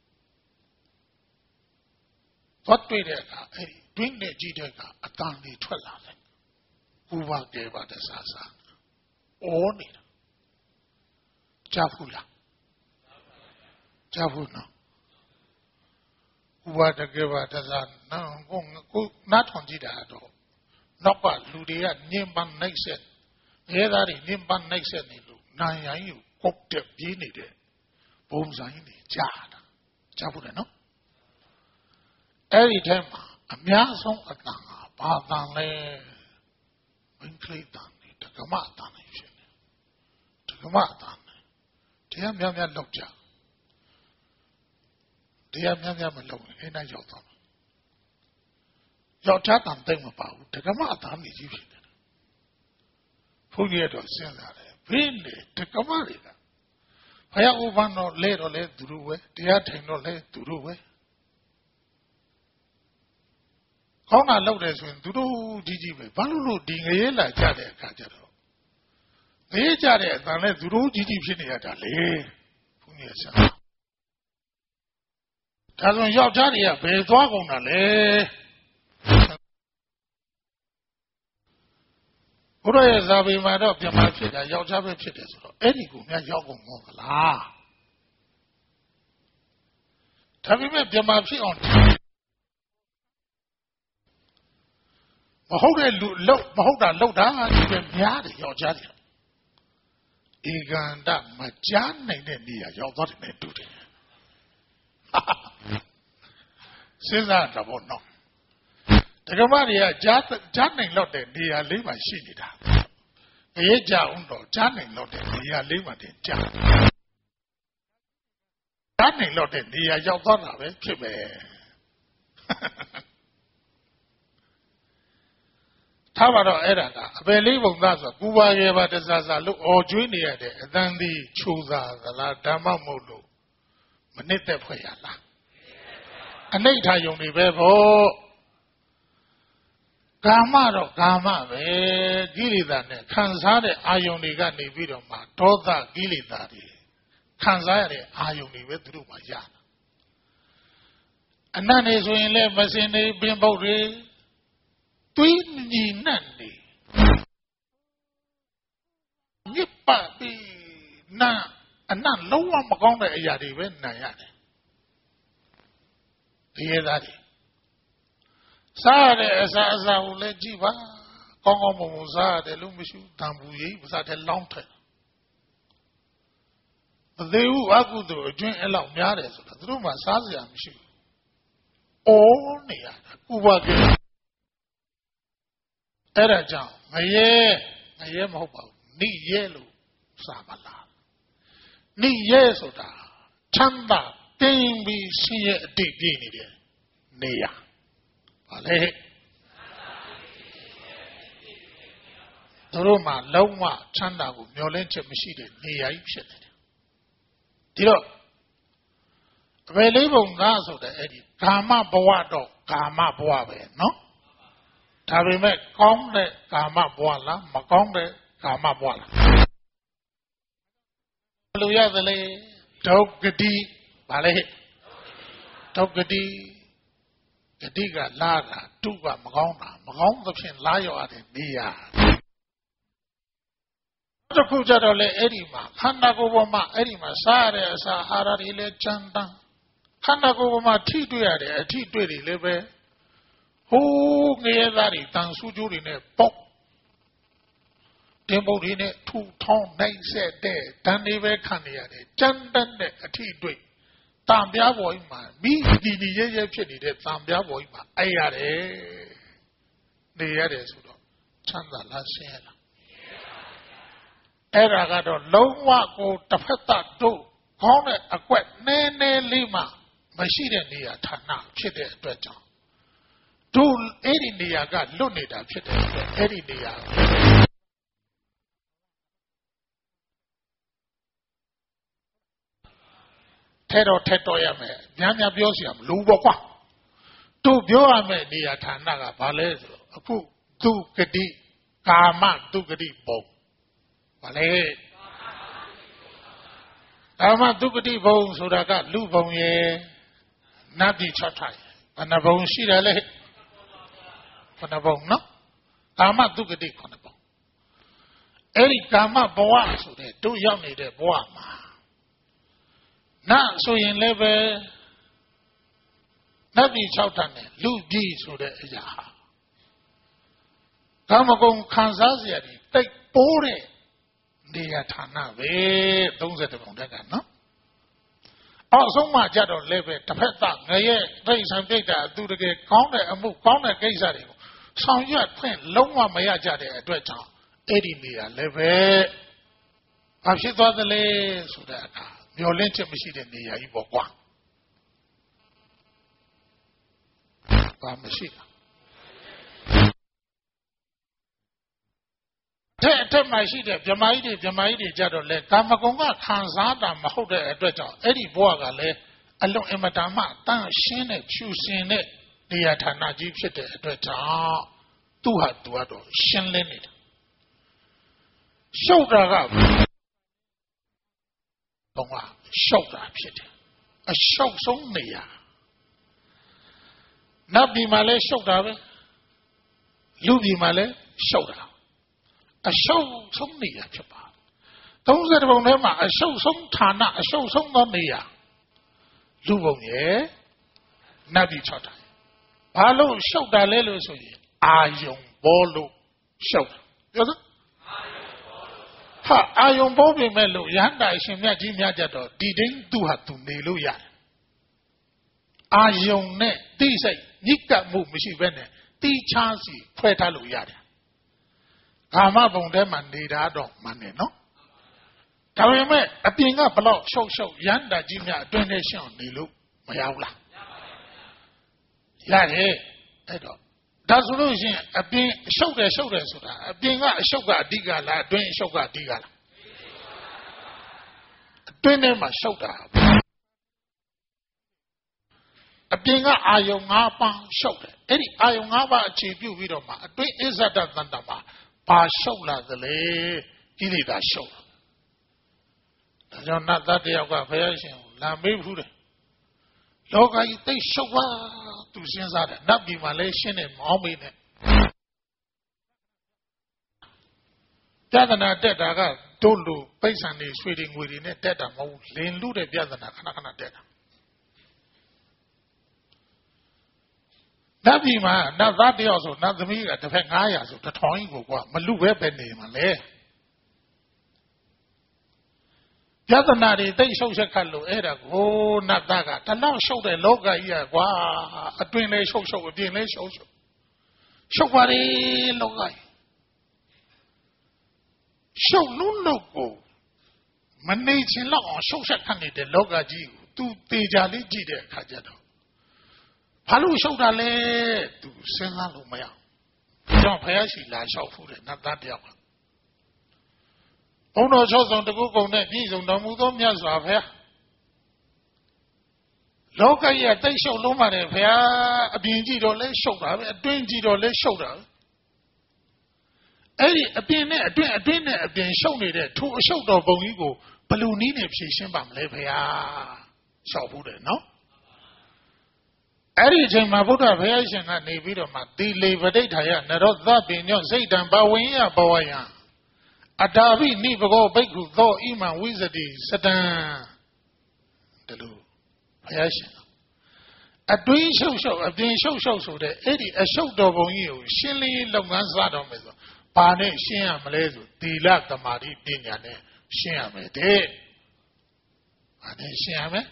သွားတွေ့တဲ့အခါအဲ့ဒီတွင်းနဲ့ကြည့်တဲ့အခါအတန်လေးထွက်လာတယ်ကူပါကဲပါတဆဆအော်နေတာကြားဘူးလားကြားဘူးနော်ဥပါဒကေပါတဇာနော်ကိုနားထောင်ကြည့်တာတော့နောက်ကလူတွေကညင်ပန်းနှိပ်ဆက်ရဲသားတွေညင်ပန်းနှိပ်ဆက်နေလို့နိုင်ရိုင်းကိုကုတ်တက်ပြေးနေတဲ့ပုံစံကြီးကြားတာကြားဘူးလေနော်အဲ့ဒီထဲမှာအများဆုံးအတန်ကဘာတန်လဲဘင်္ဂလိတန်တက္ကမတန်ဖြစ်နေတက္ကမတန်တရားများများလောက်ကြတရားများများမလုပ်ရင်အဲ့ဒါရောက်သွားမှာရောက်ချတန်သိမ့်မပါဘူးတက္ကမအသားမြည်ကြီးဖြစ်နေတယ်ဘုန်းကြီးကတော့စဉ်းစားတယ်ဘင်းလေတက္ကမတွေကဘုရားဥပန်းတော့လဲတော့လဲသူတို့ပဲတရားထိုင်တော့လဲသူတို့ပဲကောင်းတာလုပ်တယ်ဆိုရင်သူတို့ကြီးပဲဘာလို့ဒီငရဲလာကြတဲ့အခါကျတော့ငရဲကြတဲ့အတန်လဲသူတို့ကြီးဖြစ်နေရတာလေဘုန်းကြီးဆက်ဒါဆိုယောက်ျားတွေကဘယ်သွားကုန်တာလဲဘုရားရဲ့ဇာပေမှာတော့ပြမဖြစ်တာယောက်ျားပဲဖြစ်တယ်ဆိုတော့အဲ့ဒီကိုများရောက်ကုန်မလားဒါပေမဲ့ပြမဖြစ်အောင်မဟုတ်တဲ့လူလောက်မဟုတ်တာလောက်တာဒီပဲများတယ်ယောက်ျားတွေဧကန္တမကြားနိုင်တဲ့နေရာရောက်သွားတယ်နဲ့တူတယ်စဉ်းစားတော့ဘောနော်တက္ကမတွေကကြားနိုင်တော့တဲ့နေရာလေးမှာရှိနေတာင ye jaundo janing lotte niya lima de ja janing lotte niyaရောက်သွားတာပဲဖြစ်ပဲထားပါတော့အဲ့ဒါကအပယ်လေးပုံသားဆိုပူပါရဲ့ပါတစားစားလို့အော်ကျွေးနေရတဲ့အတန်ဒီချိုးစားသလားဓမ္မမဟုတ်လို့မနစ်သက်ဖွဲ့ရလားအနိဋ္ဌာယုံနေပဲပေါ့ကာမတော့ကာမပဲကိလေသာနဲ့ခံစားတဲ့အာယုန်တွေကနေပြီးတော့မှဒေါသကိလေသာတွေခံစားရတဲ့အာယုန်တွေပဲသူတို့မှရတာအနတ်နေဆိုရင်လည်းမစင်နေပင်ပုတ်တွေတွေးညီနှံ့နေညစ်ပတ်ပြီးနာအနတ်လုံးဝမကောင်းတဲ့အရာတွေပဲနာရတယ်ဒီရသားတွေစားတဲ့အစာကိုလည်းကြည့်ပါကောင်းကောင်းမွန်မွန်စားရတယ်လို့မရှိတံပူရိပ်ပါးတဲ့လောင်းထက်မသေးဘူးအကုသိုလ်အကျွင်းအဲ့လောက်များတယ်ဆိုတာသူတို့မှစားစရာမရှိဘူးအော်နေရတာဥပဒေအဲ့ဒါကြောင့်ငရဲမဟုတ်ပါဘူးနိရဲလို့စာပါလားနိရဲဆိုတာချမ်းသာတင်းပြီးဆင်းရဲအတိတ်ပြည့်နေတယ်နေရဘာလဲသူတို့မှလုံးဝချမ်းသာကိုမျှော်လင့်ချက်မရှိတဲ့နေရာကြီးဖြစ်နေတယ်ဒီတော့အပေလေးပုံသားဆိုတဲ့အဲ့ဒီကာမဘဝတော့ကာမဘဝပဲနော်ဒါပေမဲ့ကောင်းတဲ့ကာမဘဝလားမကောင်းတဲ့ကာမဘဝလားဘယ်လိုရသလဲဒုက္ခတိဘာလဲဒုက္ခတိဂတိကလာတာတုကမကောင်းတာမကောင်းသဖြင့်လာရောက်ရတဲ့နေရာတစ်ခုကြတော့လေအဲ့ဒီမှာခန္ဓာကိုယ်ပေါ်မှာအဲ့ဒီမှာစားရတဲ့အစာအာဟာရတွေလည်းကြမ်းတမ်းခန္ဓာကိုယ်ပေါ်မှာထိတွေ့ရတဲ့အထိတွေ့တွေလည်းပဲဟိုးငရဲသားတွေတန်ဆူးကြိုးတွေနဲ့ပေါက်တင်ပုတ်တွေနဲ့ထူထောင်းနိုင်ဆက်တဲ့ဓာတ်တွေပဲခံနေရတယ်ကြမ်းတမ်းတဲ့အထိတွေ့တံပြားပေါ်ကြီးမှာမိဒီရဲဖြစ်နေတဲ့တံပြားပေါ်ကြီးမှာအဲ့ရတယ်နေရတယ်ဆိုတော့ချမ်းသာလားဆင်းရဲလားအဲ့ဒါကတော့လုံးဝကိုတစ်ဖက်သက်တို့ခေါင်းနဲ့အကွက်နည်းနည်းလေးမှမရှိတဲ့နေရာဌာနဖြစ်တဲ့အတွက်ကြောင့်တို့အဲ့ဒီနေရာကလွတ်နေတာဖြစ်တဲ့အတွက်အဲ့ဒီနေရာထဲတော့ရမယ်များပြောစရာမလိုပေါ့ကွာတို့ပြောရမယ်နေရာဌာနကဘာလဲဆိုတော့အခုသူဂတိကာမသူဂတိဘုံဘာလဲကာမသူဂတိဘုံဆိုတာကလူဘုံရဲ့နတ်ပြည်6ထိုင်ဘယ်နှဘုံရှိတယ်လဲဘယ်နှဘုံနော်ကာမသူဂတိ9ဘုံအဲ့ဒီကာမဘဝဆိုတဲ့တို့ရောက်နေတဲ့ဘဝမှာနာဆိုရင်လည်းပဲနတ်ပြည်6ထပ်နဲ့လူပြည်ဆိုတဲ့အရာဟာကာမဂုဏ်ခံစားစရာတွေတိတ်ပိုးတဲ့နေရာဌာနပဲ30ပုံတက်ကနော်အောက်ဆုံးမှကြတော့လည်းပဲတစ်ဖက်သားငရဲတိတ်ဆံပြိတ်တာအတူတကယ်ကောင်းတဲ့အမှုကောင်းတဲ့ကိစ္စတွေကိုဆောင်ရွက်ခွင့်လုံးဝမရကြတဲ့အတွက်ကြောင့်အဲ့ဒီနေရာလည်းပဲဘာဖြစ်သွားသလဲဆိုတဲ့အခါမျောလင့်ချက်မရှိတဲ့နေရာကြီးပေါ့ကွာဘာမရှိတာတဲ့မှရှိတဲ့ဗြဟ္မာကြီးတွေကြတော့လေကာမဂုဏ်ကခံစားတာမဟုတ်တဲ့အတွက်ကြောင့်အဲ့ဒီဘဝကလည်းအလွန်အင်မတန်မှတန်ရှင်းတဲ့ဖြူစင်တဲ့နေရာဌာနကြီးဖြစ်တဲ့အတွက်ကြောင့်သူကတော့ရှင်းလင်းနေတာရှုပ်တာကဘုံကရှုပ်တာဖြစ်တယ်အရှုပ်ဆုံးနေရာနတ်ပြည်မှာလည်းရှုပ်တာပဲလူပြည်မှာလည်းရှုပ်တာအရှုပ်ဆုံးနေရာဖြစ်ပါ30ပုံထဲမှာအရှုပ်ဆုံးဌာနအရှုပ်ဆုံးသောနေရာလူပုံရဲ့နတ်ပြည်6တိုင်းဘာလို့ရှုပ်တာလဲလို့ဆိုရင်အာယုံဘောလို့ရှုပ်ပြောစမ်းဟာအာယုံဘောပြင်မဲ့လို့ရဟန္တာအရှင်မြတ်ကြီးများကြတော့ဒီတိုင်းသူဟာသူနေလို့ရတယ်အာယုံနဲ့တိစိတ်ညစ်ကပ်မှုမရှိဘဲနဲ့တိချားစီဖွဲ့ထားလို့ရတယ်ကာမဘုံထဲမှာနေတာတော့မှန်တယ်နော်ဒါပေမဲ့အပြင်ကဘလောက်ရှုပ်ရမ်းတာကြီးများအတွင်းထဲရှင်းနေလို့မရဘူးလားရတယ်အဲ့တော့ဒါဆိုလို့ရှိရင်အပြင်ရှုပ်တယ်ဆိုတာအပြင်ကအရှုပ်ကအဓိကလားအတွင်းအရှုပ်ကအဓိကလားအတွင်းထဲမှာရှုပ်တာအပြင်ကအာယုံ၅ပါးရှုပ်တယ်အဲ့ဒီအာယုံ၅ပါးအခြေပြုပြီးတော့မှအတွင်းအစ္ဆဒတန်တမှာဘာရှုပ်လာသလဲကိလေသာရှုပ်ဒါကြောင့်နတ်သားတယောက်ကဘုရားရှင်ကိုလာမေးဘူးတယ်လောကကြီးသိရှုပ်ပါသူစဉ်းစားတယ်နတ်ပြည်မှာလည်းရှင်းနေမောင်းမေးနေပြဿနာတက်တာကတို့လူပိဿံတွေရွှေတွေငွေတွေနဲ့တက်တာမဟုတ်လင်လူတဲ့ပြဿနာခဏတက်တာနတ်ပြည်မှာနတ်သားတယောက်ဆိုနတ်သမီးကတစ်ဖက်900ဆို1000ကြီးကိုကွာမလူပဲပဲနေမှာလေပြဿနာတွေတိတ်ရှုပ်ချက်ခတ်လို့အဲ့ဒါကိုနတ်သားကတလောက်ရှုပ်တဲ့လောကကြီးကွာအတွင်လေးရှုပ်အပြင်လေးရှုပ်ပါလေလောကကြီးရှုပ်လို့ကိုမနေချင်တော့အောင်ရှုပ်ချက်ခတ်နေတဲ့လောကကြီးကိုသူတေချာလေးကြည့်တဲ့အခါကျတော့ဘာလို့ရှုပ်တာလဲသူစဉ်းစားလို့မရဘူးကြောင့်ဖယားရှိလာလျှောက်ဖူးတယ်နတ်သားတယောက်ကဘုံတော်ချုပ်ဆောင်တကူကုံနဲ့ပြည်စုံတော်မူသောမြတ်စွာဘုရားလောကကြီးကတိတ်ရှုပ်လုံးပါတယ်ဘုရားအပြင်ကြည့်တော့လဲရှုပ်တာပဲအတွင်းကြည့်တော့လဲရှုပ်တာပဲအဲ့ဒီအပြင်နဲ့အတွင်းနဲ့အပြင်ရှုပ်နေတဲ့ထိုအရှုပ်တော်ဘုံကြီးကိုဘယ်လိုနည်းနဲ့ဖြေရှင်းပါမလဲဘုရားလျှောက်ဖူးတယ်နော်အဲ့ဒီအချိန်မှာဗုဒ္ဓဘုရားရှင်ကနေပြီးတော့မှသီလေပဋိဌာယနရောသပင်ညောစိတ်တံဘဝင်းယဘဝယံအတာဘိနိဘဂောဘိက္ခုသောဣမံဝိဇတိစတံတလူဘုရားရှင်အတွင်းရှုပ်အပြင်ရှုပ်ဆိုတဲ့အဲ့ဒီအရှုပ်တော်ဘုံကြီးကိုရှင်းလင်းလုပ်ငန်းစတော့မယ်ဆိုဘာနဲ့ရှင်းရမလဲဆိုသီလသမာဓိပညာနဲ့ရှင်းရမယ်တဲ့ဘာနဲ့ရှင်းရမလဲ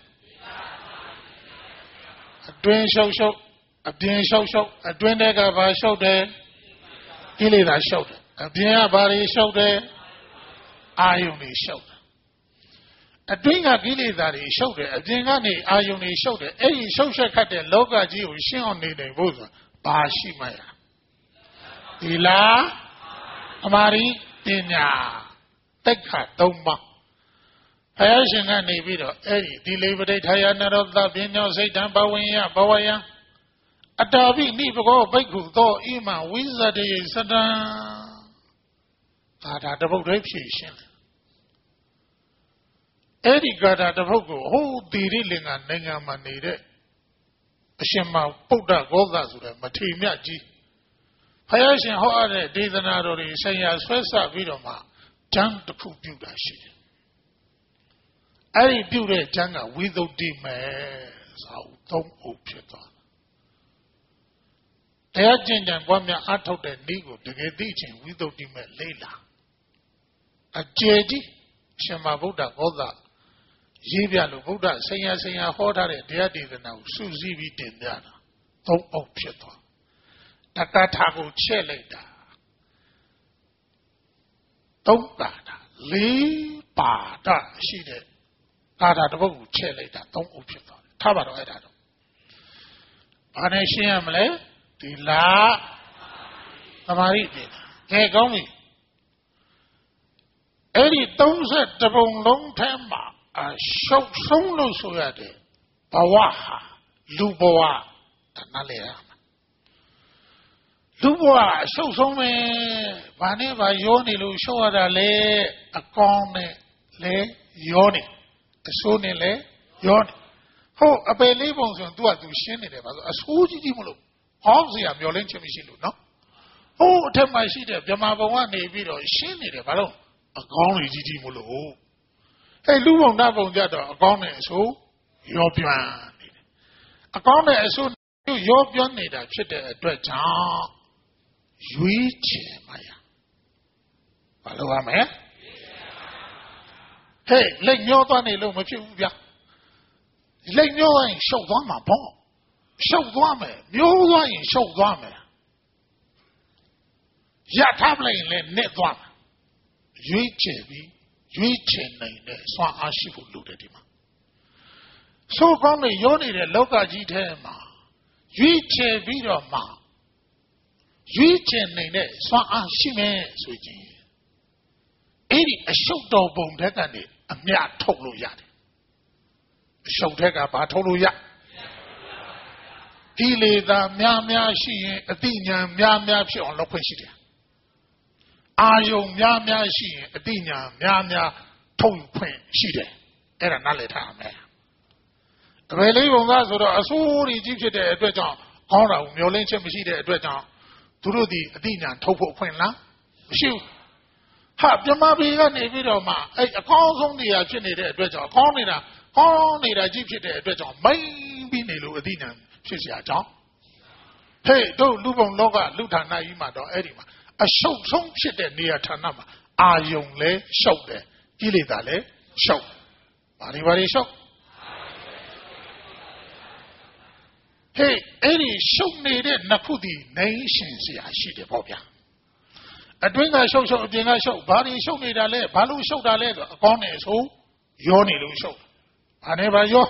အတွင်းရှုပ်အပြင်ရှုပ်အတွင်းတွေကဘာရှုပ်တယ်ကိလေသာရှုပ်တယ်အပြင်ကဘာတွေရှုပ်တယ်အာယုန်တွေရှုပ်တယ်အတွင်းကကိလေသာတွေရှုပ်တယ်အပြင်ကနေအာယုန်တွေရှုပ်တယ်အဲ့ဒီရှုပ်ချက်ခတ်တဲ့လောကကြီးကိုရှင်းအောင်နေနိုင်ဖို့ဆိုဘာရှိမှရသီလသမာဓိပညာတိက္ခာ၃ပါးဘုရားရှင်ကနေပြီးတော့အဲ့ဒီသီလေပဋိဌာယနရောသပင်ညောစိတ်တံဘဝင်းယဘဝယံအတာဘိနိဘဂောဘိက္ခုသောဣမံဝိဇတိစတံကာထာတပုတ်တည်းဖြည့်ရှင်းတယ်အဲ့ဒီကာထာတပုတ်ကိုဟိုးသီရိလင်္ကာနိုင်ငံမှာနေတဲ့အရှင်မပုဒ္ဒဂောသဆိုတဲ့မထေမြတ်ကြီးဘုရားရှင်ဟောအပ်တဲ့ဒေသနာတော်တွေဆရာဆွဲဆပြီးတော့မှကျမ်းတစ်ခုပြုတာရှိတယ်အဲ့ဒီပြုတဲ့ကျမ်းကဝိသုဒ္ဓိမေဆိုသုံးအုပ်ဖြစ်သွားတရားကျင့်ကြံပွားများအားထုတ်တဲ့နည်းကိုတကယ်သိချင်းဝိသုဒ္ဓိမေလေးလာအကျေကြီးရှင်မဗုဒ္ဓဂောသရေးပြလို့ဗုဒ္ဓဆရာဟောထားတဲ့တရားဒေသနာကိုစုစည်းပြီးတင်ပြတာသုံးအုပ်ဖြစ်သွားတက္ကထာကိုချဲ့လိုက်တာသုံးပါတာလေးပါတာရှိတဲ့ကာထာတစ်ပုဒ်ကိုချဲ့လိုက်တာသုံးအုပ်ဖြစ်သွားတယ်ထားပါတော့အဲ့ဒါတော့ဘာနဲ့ရှင်းရမလဲဒီလားသမာဓိပညာကဲကောင်းပြီအဲ့ဒီ30ပုံလုံးထဲမှာရှုပ်ဆုံးလို့ဆိုရတဲ့ဘဝဟာလူဘဝတဏှာလေရလူဘဝအရှုပ်ဆုံးပဲဘာနဲ့ဘာရောနေလို့ရှုပ်ရတာလဲအကောင်းနဲ့လဲရောနေအဆိုးနဲ့လဲရောနေဟုတ်အပယ်လေးပုံဆိုရင် तू က तू ရှင်းနေတယ်ပါဆိုအဆိုးကြီးမလို့ဟောင်းစရာမျောလင်းခြင်းမရှိလို့နော်ဟိုအထက်မှာရှိတဲ့ဗြဟ္မာဘုံကနေပြီးတော့ရှင်းနေတယ်ဘာလို့အကောင်းကြီးမလို့အဲ့လူဘုံနတ်ဘုံကြတော့အကောင်းနဲ့အဆိုးရောပြန်းနေတယ်အကောင်းနဲ့အဆိုးရောပြန်းနေတာဖြစ်တဲ့အတွက်ကြောင့်ရွေးချယ်ပါရဘာလို့ရမလဲဟဲ့လက်ညှောသွားနေလို့မဖြစ်ဘူးဗျာလက်ညှောရင်ရှုပ်သွားမှာပေါ့ရှုပ်သွားမယ်မျိုးသွားရင်ရှုပ်သွားမယ် Yatabla network. Yuichen Swan Ashifu Ludedima. So come the Yoni the Loka Gitema. Yuiche Vido Ma. Yuichen Swan Ashime switching. အဲ့ဒီအရှုပ်တော်ပုံထက်ကနေအမြတ်ထုတ်လို့ရတယ်အရှုပ်ထက်ကဘာထုတ်လို့ရကိလေသာများများရှိရင်အတိညာများများဖြစ်အောင်လုပ်ခွင့်ရှိတယ်အာယုံများများရှိရင်အတိညာများများထုတ်ခွင့်ရှိတယ်အဲ့ဒါနားလည်ထားမယ်တပည့်လေးဘုံသားဆိုတော့အဆိုးကြီးဖြစ်တဲ့အတွက်ကြောင့်ကောင်းတာကိုမျောလင်းချက်မရှိတဲ့အတွက်ကြောင့်သူတို့ဒီအတိညာထုတ်ဖို့ခွင့်လားမရှိဘူးဟာပြမဘီကနေပြီးတော့မှအဲ့အကောင်းဆုံးနေရာဖြစ်နေတဲ့အတွက်ကြောင့်အကောင်းနေတာကြီးဖြစ်တဲ့အတွက်ကြောင့်မိန်ပြီးနေလို့အသိဉာဏ်ဖြစ်เสียကြောင်းဟေးတို့လူပုံလောကလူဌာနကြီးမှာတော့အဲ့ဒီမှာအရှုပ်ဆုံးဖြစ်တဲ့နေရာဌာနမှာအာယုံလဲရှုပ်တယ်ကိလေသာလဲရှုပ်ဘာတွေရှုပ်ဟေးအဲ့ဒီရှုပ်နေတဲ့နှစ်ခုဒီနိုင်ရှင်เสียရှိတယ်ပေါ့ဗျာအတွင်းကရှုပ်အပြင်ကရှုပ်ဘာတွေရှုပ်နေတာလဲဘာလို့ရှုပ်တာလဲဆိုအကောင်းနဲ့ဆိုရောနေလို့ရှုပ်ဘာနဲ့ဘာရော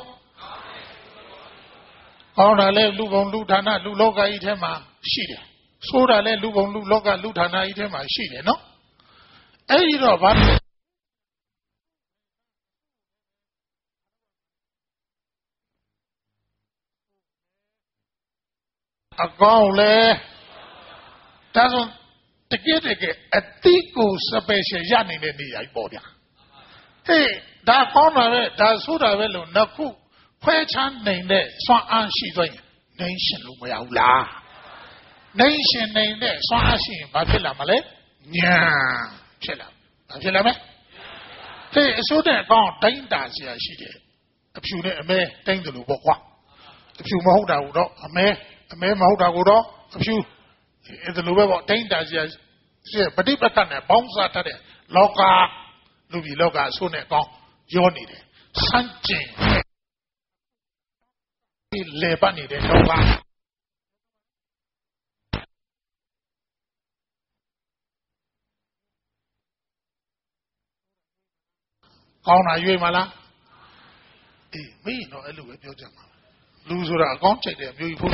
ကောင်းတာလဲလူဘုံလူဌာနလူလောကကြီးထဲမှာရှိတယ်ဆိုးတာလဲလူဘုံလူလောကလူဌာနကြီးထဲမှာရှိတယ်နော်အဲ့ဒီတော့ဘာအကောင်းလဲဒါဆိုတကယ်အတိကို special ရနေတဲ့နေရာကြီးပေါ့ဗျာဟေးဒါကောင်းတာပဲဒါဆိုးတာပဲလို့နှစ်ခုခွဲခြားနေတဲ့စွမ်းအားရှိသွားရင်နိုင်ရှင်လို့မရဘူးလားနိုင်ရှင်နေတဲ့စွမ်းအားရှိရင်ဘာဖြစ်လာမလဲညာဖြစ်လာဘာဖြစ်လာမလဲဟေးအဆိုးတဲ့အကောင်းတိုင်းတာเสียရှိတယ်အဖြူနဲ့အမဲတိုင်းတယ်လို့ပေါ့ကွာအဖြူမဟုတ်တာကိုတော့အမဲမဟုတ်တာကိုတော့အဖြူအဲ့ဒါလိုပဲပေါ့တိုင်းတာเสียပฏิပတ်နဲ့ပေါင်းစားတဲ့လောကလူကြီးလောကအဆိုးနဲ့အကောင်းရောနေတယ်စမ်းကျင်လေပတ်နေတဲ့လောကကောင်းတာရွေးမလားအေးမင်းတော့အဲ့လိုပဲပြောကြမှာလူဆိုတာအကောင်းချိန်တယ်မျိုးကြီးဖို့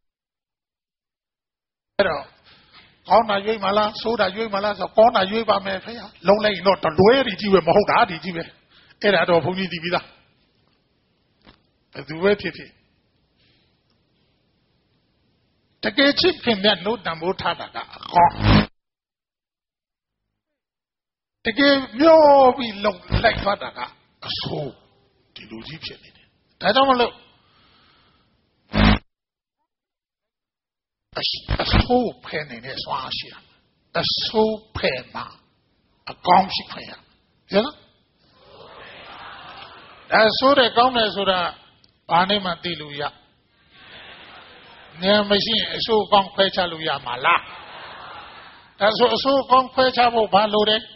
အဲ့တော့ကောင်းတာရွေးမလားဆိုးတာရွေးမလားဆိုကောင်းတာရွေးပါမယ်ဖေ။လုံးလိုက်ရင်တော့တလွဲတွေကြီးပဲမဟုတ်တာဒီကြီးပဲ။အဲ့ဒါတော့ဘုန်းကြီးသိပြီလား။ဘယ်သူပဲဖြစ်ဖြစ်တကယ်ချစ်ခင်တဲ့နှုတ်တံမိုးထားတာကအကောင်းတကယ်မျောပြီးလုံလိုက်သွားတာကအဆိုးဒီလိုကြီးဖြစ်နေတယ်။ဒါကြောင့်မလို့အဆိုးဖယ်နေတဲ့စွမ်းရှိရအဆိုးဖယ်မှာအကောင်းရှိဖယ်ရရလားအဆိုးတဲ့ကောင်းတယ်ဆိုတာဘာနဲ့မှသိလို့ရဉာဏ်မရှိရင်အဆိုးကောင်းခွဲခြားလို့ရမှာလားဒါဆိုအဆိုးကောင်းခွဲခြားဖို့ဘာလို့လဲ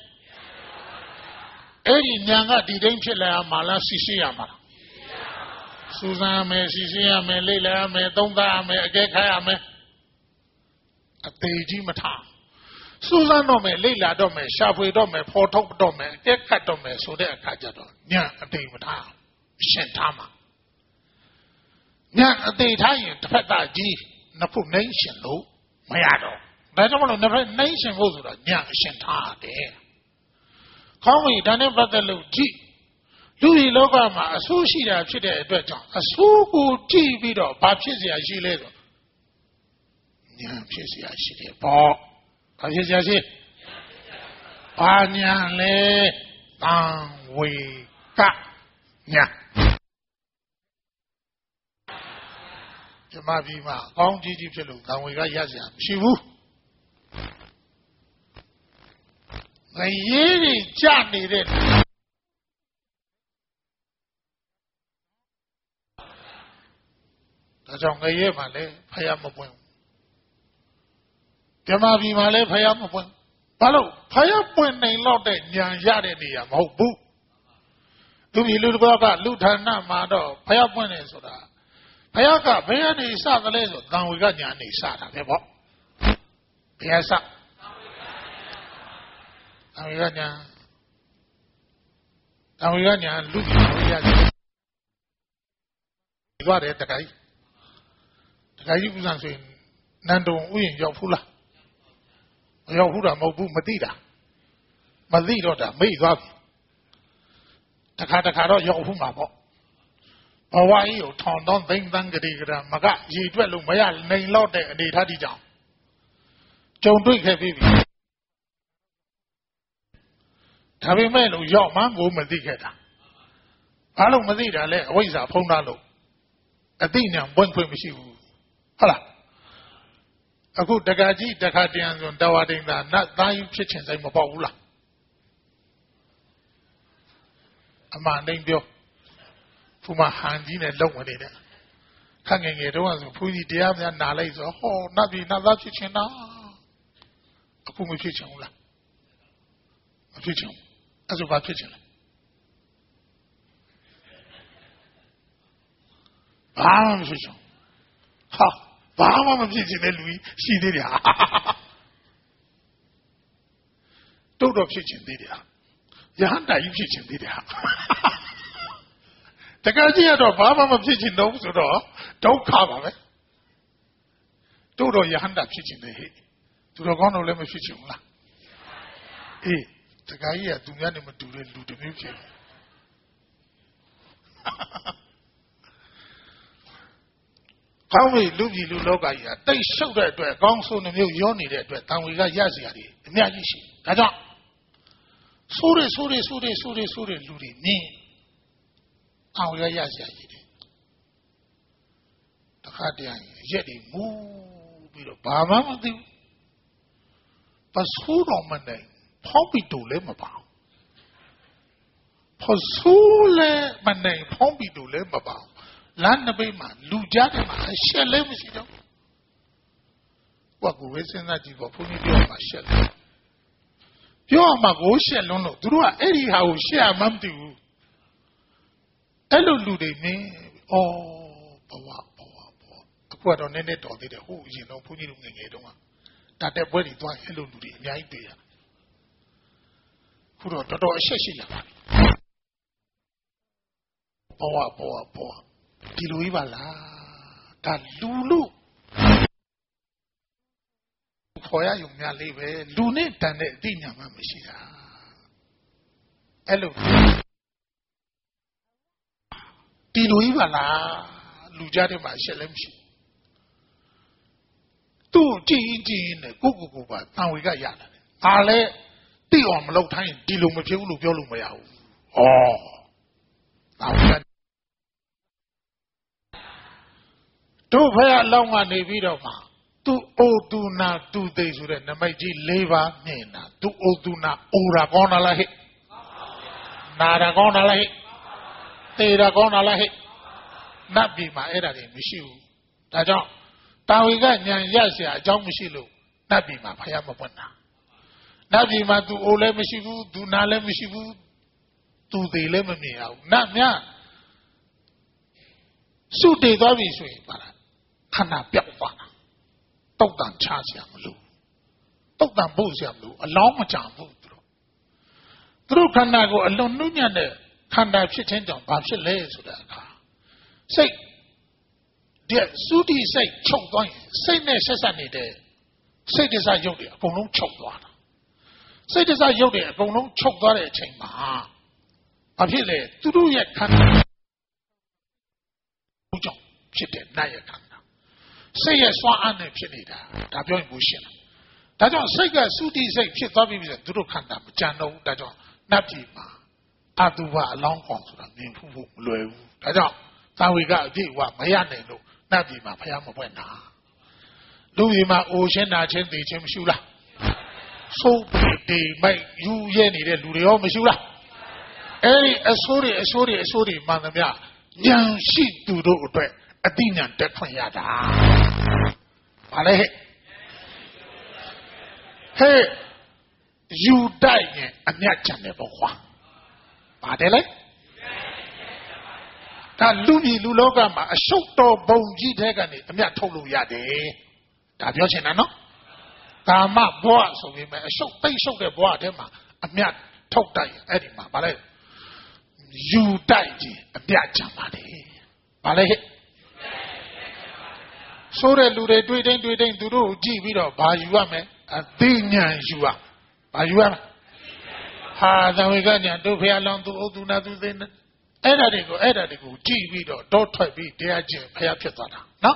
အဲ့ဒီဉာဏ်ကဒီတိုင်းဖြစ်လာရမှာလားစီစီရမှာလားစူးစမ်းရမယ်စီစီရမယ်လေ့လာရမယ်သုံးသပ်ရမယ်အကဲခတ်ရမယ်အသေးကြီးမထားစူးစမ်းတော့မယ်လေ့လာတော့မယ်ရှာဖွေတော့မယ်ဖော်ထုတ်တော့မယ်အကဲခတ်တော့မယ်ဆိုတဲ့အခါကျတော့ညံအသေးမထားရှင်းထားမှာညံအသေးထားရင်တစ်ဖက်သားကြီးနှစ်ဖက်နှိမ့်ရှင်လို့မရတော့ဒါကြောင့်မလို့နှစ်ဖက်နှိမ့်ရှင်ဖို့ဆိုတော့ညံအရှင်းထားတယ်ခေါင်းကြီးဒါနဲ့ပတ်သက်လို့ကြည့်လူဒီလောကမှာအဆိုးရှိတာဖြစ်တဲ့အတွက်ကြောင့်အဆိုးကိုကြည့်ပြီးတော့ဘာဖြစ်เสียရှိလဲဆိုဉာဏ်ဖြစ်เสียရှိတယ်ပေါ့ဘာဖြစ်เสียရှိဘာဉာဏ်လဲတံဝေကဉာဏ်ဓမ္မပြီးမှအကောင်းကြီးဖြစ်လို့တံဝေကရเสียမရှိဘူးငရေကြီးကြနေတဲ့ဒါကြောင့်ငရဲမှာလည်းဖယားမပွင့်ဓမ္မပြည်မှာလည်းဖယားမပွင့်ဘာလို့ဖယားပွင့်နိုင်တော့တဲ့ဉာဏ်ရတဲ့နေရာမဟုတ်ဘူးသူပြည်လူတစ်ပါးကလူဌာနမှာတော့ဖယားပွင့်နေဆိုတာဖယားကဘယ်ကနေစသလဲဆိုတံဝေကဉာဏ်နေစတာပဲပေါ့ဘယ်စဒါဝေကညာလူကြီးရတယ်သွားတယ်တခါကြီးဥစ္စာဆိုရင်နန္တုံဥယျာဉ်ရောက်ဖူးလားမရောက်ဘူးတာမဟုတ်ဘူးမသိတာမသိတော့တာမေ့သွားပြီတခါတော့ရောက်ဖူးမှာပေါ့ဘဝကြီးကိုထောင်တော့သိမ့်သန်းကြည်ကြမကရေတွက်လို့မရနိုင်တော့တဲ့အနေထားတိကြောင့်ကြုံတွေ့ခဲ့ပြီဒါပေမဲ့လို့ရောက်မှကိုမသိခဲ့တာဘာလို့မသိတာလဲအဝိဇ္ဇာဖုံးထားလို့အသိဉာဏ်ပွင့်ခွင့်မရှိဘူးဟုတ်လားအခုတက္ကကြီးတက္ကတန်ဆိုတဝတိန်သာနတ်သားယူဖြစ်ချင်စိတ်မပေါက်ဘူးလားအမှန်တိုင်းပြောဖူမဟန်ကြီးနဲ့လုံဝင်နေတဲ့ခက်ငယ်ငယ်တော့ဆိုဖူးကြီးတရားများနာလိုက်ဆိုဟောနတ်ပြည်နတ်သားဖြစ်ချင်တာအခုမဖြစ်ချင်ဘူးလားမဖြစ်ချင်ဘူးအဲ့ဆိုဘာဖြစ်ချင်လဲဘာမှမဖြစ်ချင်ဟာဘာမှမဖြစ်ချင်တဲ့လူကြီးရှိသေးတယ်တို့တော့ဖြစ်ချင်သေးတယ်ယဟန်တာကြီးဖြစ်ချင်သေးတယ်တကယ်ကြီးကတော့ဘာမှမဖြစ်ချင်တော့ဆိုတော့ဒုက္ခပါပဲတို့တော့ယဟန်တာဖြစ်ချင်တယ်ဟဲ့သူတော်ကောင်းတို့လည်းမဖြစ်ချင်ဘူးလားအေးတကယ်ကြီးကသူများနဲ့မတူတဲ့လူတစ်မျိုးဖြစ်တယ်ကောင်းပြီလူကြီးလူလောကကြီးကတိတ်ရှုပ်တဲ့အတွက်ကောင်းဆိုးနှမျိုးရောနေတဲ့အတွက်တန်ဝေကရစရာတွေအများကြီးရှိဒါကြောင့်ဆိုးရလူတွေနင်းတန်ဝေကရစရာကြီးတယ်တခါတည်းရက်တွေမူးပြီးတော့ဘာမှမသိဘူးပစိုးတော်မနိုင်ဖောင်းပြီးတူလည်းမပါပစိုးလည်းမနိုင်ဖောင်းပြီးတူလည်းမပါလမ်းတစ်ပိတ်မှာလူကြားတယ်မှာရှက်လည်းမရှိတော့ဘုရားကိုဝေစင်းသားကြည့်ပေါ့ဘုန်းကြီးပြောမှာရှက်တယ်ပြောမှာကိုရှက်လွန်းလို့သူတို့ကအဲ့ဒီဟာကိုရှက်မှမသိဘူးအဲ့လိုလူတွေနေဩဘဝအခုတော့နည်းနည်းတော်သေးတယ်ဟိုအရင်တော့ဘုန်းကြီးတို့ငယ်ငယ်တုန်းကတတ်တဲ့ပွဲတွေသွားအဲ့လိုလူတွေအများကြီးတွေ့ရခုတော့တော်တော်အရှက်ရှိလာပါဘဝဒီလိုကြီးပါလားဒါလူလို့ခေါ်ရယူများလေးပဲလူနဲ့တန်တဲ့အသိဉာဏ်မှမရှိတာအဲ့လိုဒီလိုကြီးပါလားလူကြားထဲမှာရှက်လည်းမရှိသူ့ကြည့်နဲ့ကိုပါတန်ဝေကရလာတယ်ဒါလည်းသိအောင်မလုပ်ထိုင်းဒီလိုမဖြစ်ဘူးလို့ပြောလို့မရဘူးတန်ဝေကတို့ဖះအလောင်းကနေပြီးတော့မှသူအိုသူနာသူသိဆိုတဲ့နမိတ်ကြီး၄ပါးမြင်တာသူအိုသူနာအိုတာကောင်းတာလားဟဲ့နာတာကောင်းတာလားဟဲ့သေတာကောင်းတာလားဟဲ့နတ်ပြည်မှာအဲ့ဒါတွေမရှိဘူးဒါကြောင့်တာဝေကဉာဏ်ရเสียအကြောင်းမရှိလို့နတ်ပြည်မှာဖះမပွင့်တာနတ်ပြည်မှာသူအိုလည်းမရှိဘူးသူနာလည်းမရှိဘူးသူသေလည်းမမြင်ရဘူးနတ်များစုတည်သွားပြီဆိုရင်ပါလားခန္ဓာပြောက်သွားတာတုတ်တန်ချเสียမလို့တုတ်တန်ဖို့เสียမလို့အလောင်းမကြဘူးသူတို့ခန္ဓာကိုအလွန်နှုတ်ညံ့တဲ့ခန္ဓာဖြစ်ခြင်းကြောင့်ဘာဖြစ်လဲဆိုတဲ့အခါစိတ်ဒီသုတိစိတ်ချုပ်သွားရင်စိတ်နဲ့ဆက်ဆက်နေတဲ့စိတ်တစားရုပ်တွေအကုန်လုံးချုပ်သွားတာစိတ်တစားရုပ်တွေအကုန်လုံးချုပ်သွားတဲ့အချိန်မှာဘာဖြစ်လဲသူတို့ရဲ့ခန္ဓာကြောင့်ဖြစ်တဲ့နာယခန္ဓာစိတ်ရဲ့စွမ်းအားနဲ့ဖြစ်နေတာဒါပြောရင်ကိုရှင်းတာဒါကြောင့်စိတ်ကသုတိစိတ်ဖြစ်သွားပြီဆိုသူတို့ခန္ဓာမကြံတော့ဘူးဒါကြောင့်နတ်ပြည်မှာအတုပအလောင်းကောင်ဆိုတာမြင်ဖို့မလွယ်ဘူးဒါကြောင့်သာဝေကအပြည့်ဝမရနိုင်လို့နတ်ပြည်မှာဖះမပွင့်တာလူကြီးမှာအိုရှင်းတာချင်းသိချင်းမရှိလားဆိုးပေမိုက်ယူရဲနေတဲ့လူတွေရောမရှိလားအဲ့ဒီအဆိုးတွေမှန်သမျှဉာဏ်ရှိသူတို့အတွက်အတိညာတက်ခွင့်ရတာဘာလဲဟဲ့ယူတိုက်ရင်အမြတ်ချန်တယ်ပေါ့ကွာပါတယ်လေဒါလူကြီးလူလောကမှာအရှုပ်တော်ဘုံကြီးတဲ့ကနေအမြတ်ထုတ်လို့ရတယ်ဒါပြောချင်တာနော်ကာမဘဝဆိုပြီးမှအရှုပ်သိရှုပ်တဲ့ဘဝထဲမှာအမြတ်ထုတ်တိုက်အဲ့ဒီမှာဗါလဲယူတိုက်ကြီးအပြတ်ကြပါလေဗါလဲဆိုတဲ့လူတွေတွေ့တိုင်းသူတို့ကိုကြည့်ပြီးတော့ဘာယူရမလဲအသိဉာဏ်ယူရဘာယူရမလဲဟာသံဝေကဉာဏ်တို့ဖျားလောင်းသူဥဒ္ဒနာသူသိနေအဲ့ဒါတွေကိုကြည့်ပြီးတော့တောထွက်ပြီးတရားကျင့်ဖျားဖြစ်သွားတာနော်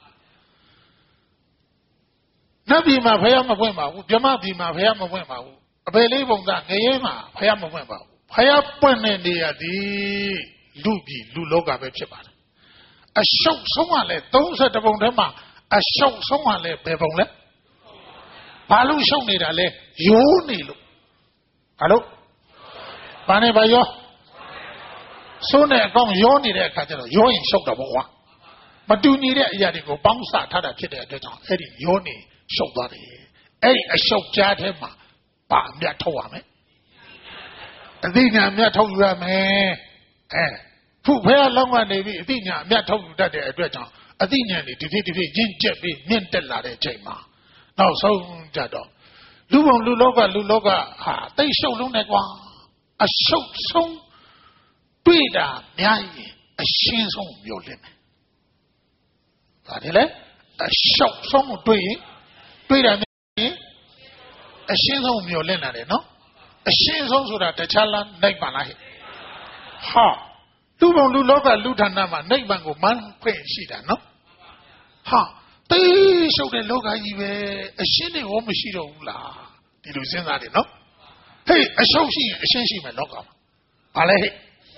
နတ်ပြည်မှာဖျားမပွင့်ပါဘူးဗြဟ္မပြည်မှာဖျားမပွင့်ပါဘူးအပေလေးပုံသားငရဲမှာဖျားမပွင့်ပါဘူးဖျားပွင့်တဲ့နေရာဒီလူပြည်လူလောကပဲဖြစ်ပါတယ်အရှုပ်ဆုံးကလည်း32ပုံထဲမှာအရှုပ်ဆုံးကလည်းဘယ်ပုံလဲဘာလို့ရှုပ်နေတာလဲရိုးနေလို့ဘာလို့ဘာနဲ့ဘာရောဆိုးနဲ့အကောင်ရောနေတဲ့အခါကျတော့ရောရင်ရှုပ်တာပေါ့ကွာမတူညီတဲ့အရာတွေကိုပေါင်းစထားတာဖြစ်တဲ့အတွက်ကြောင့်အဲ့ဒီရောနေရှုပ်သွားတယ်အဲ့ဒီအရှုပ်ကြားထဲမှာပါအမြတ်ထုတ်ရမယ်အသိဉာဏ်အမြတ်ထုတ်ယူရမယ်ဖုဖဲလောင်းကနေပြီးအသိဉာဏ်အမြတ်ထုတ်ယူတတ်တဲ့အတွက်ကြောင့်အသိဉာဏ်တွေဒီဖြစ်ရင့်ကျက်ပြီးမြင့်တက်လာတဲ့အချိန်မှာနောက်ဆုံးကြတော့လူဘုံလူလောကဟာတိတ်ရှုပ်လုံးနဲ့ကွာအရှုပ်ဆုံးတွေ့တာများရင်အရှင်းဆုံးမျိုးလင်းမယ်။ဒါတည်းလေအရှုပ်ဆုံးကိုတွေ့ရင်တွေ့တာများရင်အရှင်းဆုံးမျိုးလင်းလာတယ်နော်။အရှင်းဆုံးဆိုတာတခြားလားနိဗ္ဗာန်လားဟဲ့။ဟာလူဘုံလူလောကလူဌာနမှာနိဗ္ဗာန်ကိုမှန်းခွင့်ရှိတာနော်။ဟာတိတ်ရှုပ်တဲ့လောကကြီးပဲအရှင်းတွေရောမရှိတော့ဘူးလားဒီလိုစဉ်းစားတယ်နော်။ဟေးအရှုပ်ရှိရင်အရှင်းရှိမယ်လောကမှာ။ဘာလဲဟဲ့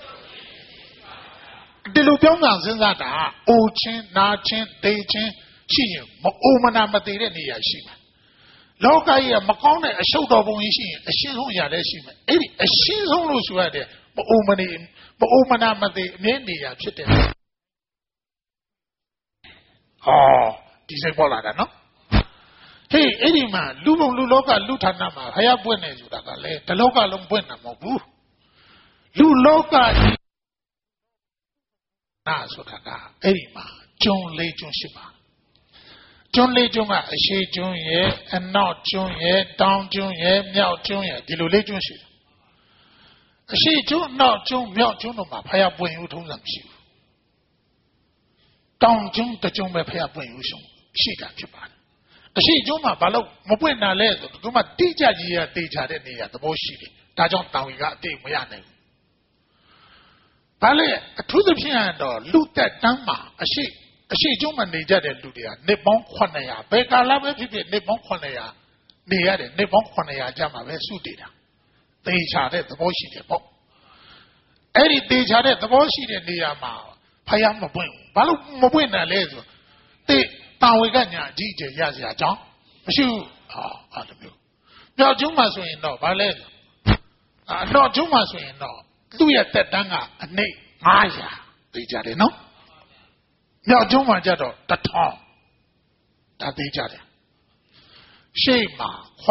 ဒီလိုပြောင်းပြန်စဉ်းစားတာအိုချင်းနာချင်းဒေချင်းရှိရင်မအိုမနာမသေးတဲ့နေရာရှိမယ်လောကကြီးကမကောင်းတဲ့အရှုပ်တော်ပုံကြီးရှိရင်အရှင်းဆုံးအရာလည်းရှိမယ်အဲ့ဒီအရှင်းဆုံးလို့ဆိုရတဲ့မအိုမနာမသေးအမြဲနေရာဖြစ်တယ်ဒီစိတ်ပေါ်လာတာနော်ဟေးအဲ့ဒီမှာလူဘုံလူလောကလူဌာနမှာဖယားပွင့်နေဆိုတာကလည်းဒီလောကလုံးပွင့်တာမဟုတ်ဘူးလူလောကကြီးနာဆိုတာကအဲ့ဒီမှာကျွန်းလေးကျွန်းရှိပါကျွန်းလေးကျွန်းကအရှိကျွန်းရဲ့အနောက်ကျွန်းရဲ့တောင်ကျွန်းရဲ့မြောက်ကျွန်းရဲ့ဒီလိုလေးကျွန်းရှိတယ်အရှိကျွန်းအနောက်ကျွန်းမြောက်ကျွန်းတို့မှာဖယားပွင့်ရုံထုံးစံမရှိဘူးတောင်ကျွန်းတစ်ကျွန်းပဲဖယားပွင့်ရုံရှိတာဖြစ်ပါတယ်အရှိကျွန်းမှာဘာလို့မပွင့်တာလဲဆိုတော့သူမှတိကျကြီးရတေချာတဲ့နေရာသဘောရှိတယ်ဒါကြောင့်တောင်ကြီးကအတိတ်မရနိုင်ဘူးဘာလဲအထူးသဖြင့်တော့လူသက်တမ်းမှာအရှိကျွန်းမှာနေကြတဲ့လူတွေကနှစ်ပေါင်း900ဘယ်ကာလပဲဖြစ်ဖြစ်နှစ်ပေါင်း900နေရတယ်နှစ်ပေါင်း900ကြာမှာပဲစုတည်တာတေချာတဲ့သဘောရှိတယ်ပေါ့အဲ့ဒီတေချာတဲ့သဘောရှိတဲ့နေရာမှာဖယားမပွင့်ဘူးဘာလို့မပွင့်တယ်လဲဆိုတေတာဝေကညာအကြီးအကျယ်ရစရာအကြောင်းမရှိဘူးအဲ့လိုမျိုးမြောက်ကျွန်းမှာဆိုရင်တော့ဘာလဲအနောက်ကျွန်းမှာဆိုရင်တော့သူ့ရဲ့တက်တန်းကအနှိမ့်900သိကြတယ်နော်မြောက်ကျွန်းမှာကျတော့1000ဒါသိကြတယ်ရှေ့မှာ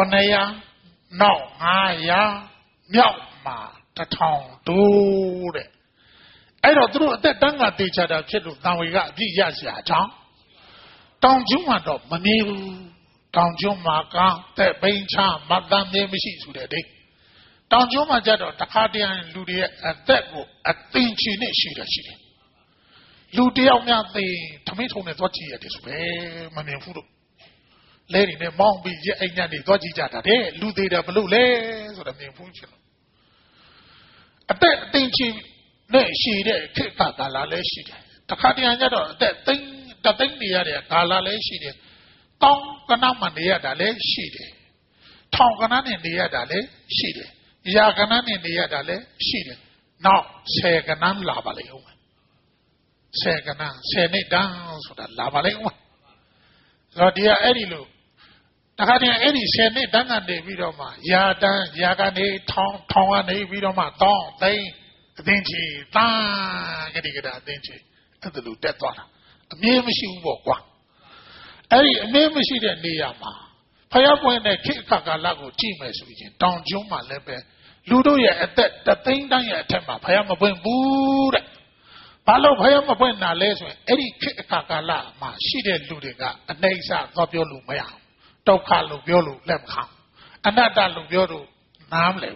900နောက်900မြောက်မှာ1000တို့တဲ့အဲ့တော့သူတို့အသက်တန်းကသိကြတာဖြစ်လို့တန်ဝေကအပြည့်ရစရာအကြောင်းတောင်ကျွန်းမှာတော့မနေဘူးတောင်ကျွန်းမှာကတဲ့ဘိန်းချမတမ်းမြေမရှိဆိုတဲ့ဒိတ်တောင်ကျွန်းမှာကြတော့တခါတည်းလူတွေရဲ့အသက်ကိုအသိချင်နဲ့ရှိတယ်လူတယောက်များသိထမင်းထုံနဲ့သွားကြည့်ရတယ်ဆိုပဲမမြင်ဘူးလို့လဲနေနဲ့မောင်းပြီးရဲ့အိမ်ညနေသွားကြည့်ကြတာတဲ့လူသေးတယ်ဘလို့လဲဆိုတော့မြင်ဘူးချင်လို့အသက်အသိချင်နဲ့ရှိတဲ့ခေတ်ကာလလည်းရှိတယ်တခါတည်းကြတော့အသက်သိနေရတဲ့ကာလလည်းရှိတယ်တောင်းကနမှနေရတာလည်းရှိတယ်ထောင်ကနနဲ့နေရတာလည်းရှိတယ်ရာကနနဲ့နေရတာလည်းရှိတယ်နောက်10ကနန်းလာပါလိမ့်ဦးမယ်10ကနန်း10နှစ်တန်းဆိုတာလာပါလိမ့်ဦးမယ်ဆိုတော့ဒီကအဲ့ဒီလိုတခါတည်းအဲ့ဒီ10နှစ်တန်းကနေပြီးတော့မှရာတန်းရာကနေထောင်ကနေပြီးတော့မှတောင်းသိန်းအသိချီတန်းကတိကတာအသိချီအဲ့ဒါလိုတက်သွားတာအမြဲမရှိဘူးပေါ့ကွာအဲ့ဒီအမြဲမရှိတဲ့နေရာမှာဖယားပွင့်တဲ့ခေတ်ကာလကိုကြည့်မယ်ဆိုရင်တောင်ကျွန်းမှာလည်းပဲလူတို့ရဲ့အသက်တသိန်းတန်းရဲ့အထက်မှာဖယားမပွင့်ဘူးတဲ့ဘာလို့ဖယားမပွင့်တာလဲဆိုရင်အဲ့ဒီခေတ်ကာလမှာရှိတဲ့လူတွေကအနှိမ့်စသွားပြောလို့မရအောင်ဒုက္ခလို့ပြောလို့လက်မခံအနတ္တလို့ပြောလို့နားမလဲဘူး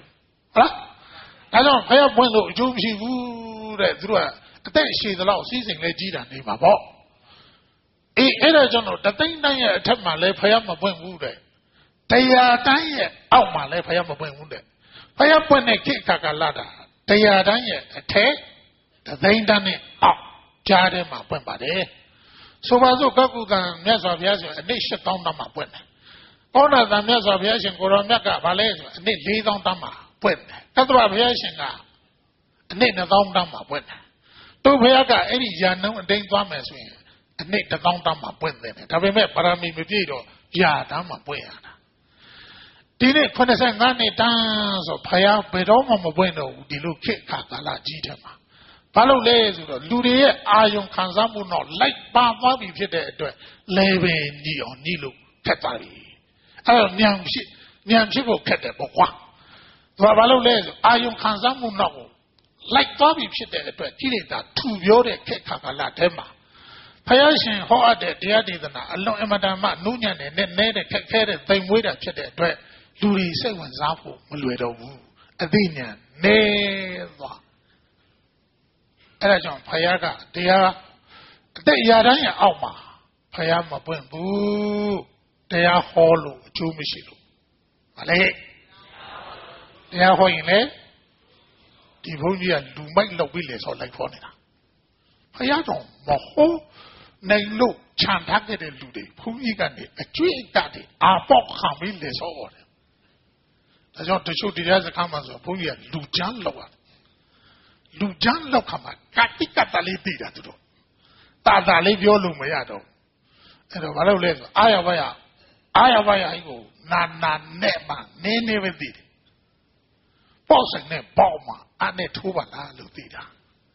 ဒါကြောင့်ဖယားပွင့်လို့အကျိုးမရှိဘူးတဲ့သူတို့ကအသက်ရှည်သလောက်စီးစိမ်လဲကြီးတာနေပါပေါ့အဲ့ဒါကြောင့်တော့တသိန်းတိုင်းရဲ့အထက်မှာလဲဖယားမပွင့်ဘူးတဲ့တရားတိုင်းရဲ့အောက်မှာလဲဖယားမပွင့်ဘူးတဲ့ဖယားပွင့်တဲ့ခေတ်ကာလတာတရားတိုင်းရဲ့အထက်တသိန်းတိုင်းနဲ့အောက်ကြားထဲမှာပွင့်ပါတယ်ဆိုပါစို့ကကုသံမြတ်စွာဘုရားရှင်အနည်း8000တန်းမှာပွင့်တယ်ဩနာသံမြတ်စွာဘုရားရှင်ကိုရောမြတ်ကဗာလဲဆိုအနည်း4000တန်းမှာပွင့်တယ်ကတ္တဗဘုရားရှင်ကအနည်း1000တန်းမှာပွင့်တယ်သူဘုရားကအဲ့ဒီယာနှုံးအတိုင်းသွားမယ်ဆိုရင်အနည်း1000တန်းမှာပွင့်တယ်ဒါပေမဲ့ပါရမီမပြည့်တော့ယာတန်းမှာပွင့်ရတာဒီနေ့85နှစ်တန်းဆိုဖယားဘယ်တော့မှမပွင့်တော့ဘူးဒီလိုခေတ်ကာလကြီးတယ်မှာဘာလို့လဲဆိုတော့လူတွေရဲ့အာယုံခံစားမှုတော့လိုက်ပါသွားပြီဖြစ်တဲ့အတွက်လေပင်ညီအောင်ညီလို့ခက်သွားပြီအဲ့တော့ဉာဏ်ဖြစ်ဖို့ခက်တယ်ပေါ့ကွာဘာလို့လဲဆိုအာယုံခံစားမှုတော့လိုက်သွားပြီဖြစ်တဲ့အတွက်ကိလေသာထူပြောတဲ့ခေတ်ကာလထဲမှာဖယားရှင်ဟောအပ်တဲ့တရားဒေသနာအလွန်အမတန်မှနုညံ့တဲ့နဲတဲ့ခက်ခဲတဲ့သိမ်မွေးတာဖြစ်တဲ့အတွက်လူတွေစိတ်ဝင်စားဖို့မလွယ်တော့ဘူးအသိဉာဏ်နဲသွားအဲ့ဒါကြောင့်ဖယားကတရားအသက်ရာတိုင်းရဲ့အောက်မှာဖယားမပွင့်ဘူးတရားဟောလို့အကျိုးမရှိလို့မလဲတရားဟောရင်လေဒီဘုန်းကြီးကလူမိုက်လောက်ပြီးလေဆောလိုက်ခေါ်နေတာဖယားတော့မဟုတ်နိုင်လို့ခြံထားခဲ့တဲ့လူတွေဘုန်းကြီးကနေအကျွေးအတတ်တွေအာပေါက်ခံပြီးလေဆောတယ်ဒါကြောင့်တချို့တရားစကားမှဆိုဘုန်းကြီးကလူချမ်းလောက်ရတယ်လူချမ်းလောက်ခါမှာကတိကတလေးသိတာသူတို့တာလေးပြောလို့မရတော့အဲ့တော့ဘာလို့လဲဆိုအာရဘယအဲ့ကိုနာနဲ့မှနည်းပဲသိတယ်ပေါ့ဆိုင်နဲ့ပေါ့မှာအဲ့နဲ့ထိုးပါလားလို့သိတာ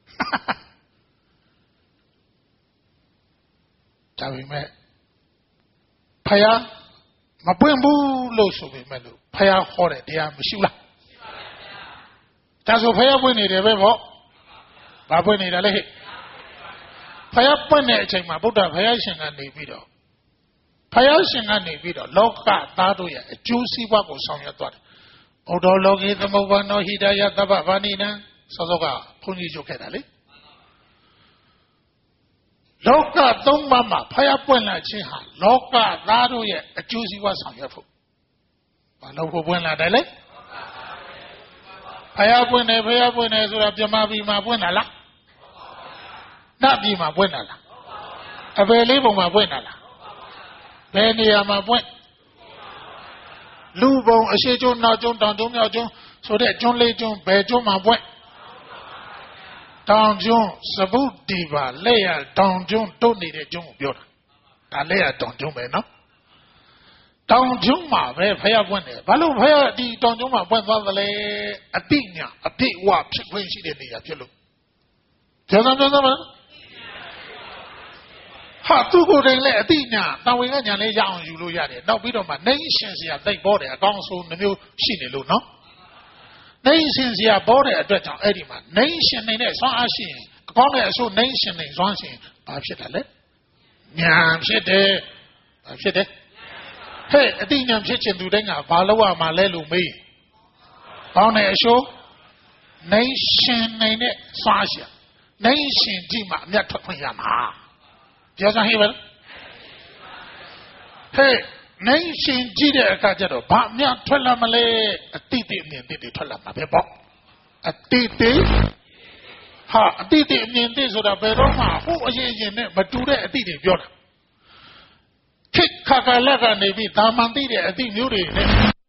ဒါပေမဲ့ဖယားမပွင့်ဘူးလို့ဆိုပေမဲ့လို့ဖယားဟောတဲ့တရားမရှိလားဒါဆိုဖယားပွင့်နေတယ်ပဲပေါ့ဘာပွင့်နေတာလဲဟဲ့ဖယားပွင့်တဲ့အချိန်မှာဗုဒ္ဓဖယားရှင်ကနေပြီးတော့လောကသားတို့ရဲ့အကျိုးစီးပွားကိုဆောင်ရွက်သွားတယ်ဘုဒ္ဓလောကေသမုပ္ပါနောဟိတယသဗ္ဗဗာနိနံစောစောကဘုန်းကြီးချုပ်ခဲ့တာလေလောကသုံးပါးမှာဖယားပွင့်လာခြင်းဟာလောကသားတို့ရဲ့အကျိုးစီးပွားဆောင်ရွက်ဖို့ဘာလို့ပွင့်လာတယ်လဲဖယားပွင့်တယ်ဆိုတာပြမပြည်မှာပွင့်တာလားနတ်ပြည်မှာပွင့်တာလားအပယ်လေးပုံမှာပွင့်တာလားဘယ်နေရာမှာပွင့်လူပုံအရှိကျွန်းနောက်ကျွန်းတောင်ကျွန်းမြောက်ကျွန်းဆိုတဲ့ကျွန်းလေးကျွန်းဘယ်ကျွန်းမှာပွင့်တောင်ကျွန်းစဗုဒ္ဓိပါလက်ရတောင်ကျွန်းတို့နေတဲ့ကျွန်းကိုပြောတာဒါလက်ရတောင်ကျွန်းပဲနော်တောင်ကျွန်းမှာပဲဖယားပွင့်တယ်ဘာလို့ဖယားဒီတောင်ကျွန်းမှာပွင့်သွားသလဲအတိညာအပြည့်ဝဖြစ်ခွင့်ရှိတဲ့နေရာဖြစ်လို့ပြောစမ်းပါဟာသူကိုယ်တိုင်လည်းအတိညာတန်ဝင်ကညာလေးရအောင်ယူလို့ရတယ်နောက်ပြီးတော့မှနိုင်ရှင်စရာသိပ်ပေါ်တယ်အကောင်းဆုံးမျိုးရှိနေလို့နော်နိုင်ရှင်စရာပေါ်တဲ့အတွက်ကြောင့်အဲ့ဒီမှာနိုင်ရှင်နေတဲ့ဆွမ်းအားရှိရင်အကောင်းတဲ့အဆိုးနိုင်ရှင်နေဆွမ်းရှင်ဘာဖြစ်တယ်လဲညာဖြစ်တယ်ဘာဖြစ်တယ်ဟဲ့အတိညာဖြစ်ခြင်းသူတိုင်းကဘာလို့ရမှာလဲလို့မေးကောင်းတဲ့အဆိုးနိုင်ရှင်နေတဲ့ဆွမ်းရှိနိုင်ရှင်ကြည့်မှအမြတ်ထွက်ခွင့်ရမှာပြောစမ်းဟဲ့ပါဟဲ့နိုင်ရှင်ကြည့်တဲ့အခါကျတော့ဘာအမြတ်ထွက်လာမလဲအတိတ်အမြင်တိတ်ထွက်လာမှာပဲပေါ့အတိတ်ဟာအတိတ်အမြင်တိတ်ဆိုတာဘယ်တော့မှဟိုအရင်နဲ့မတူတဲ့အတိတ်တွေပြောတာခိခါကလက်ကနေပြီးဒါမှန်သိတဲ့အတိတ်မျိုးတွေနဲ့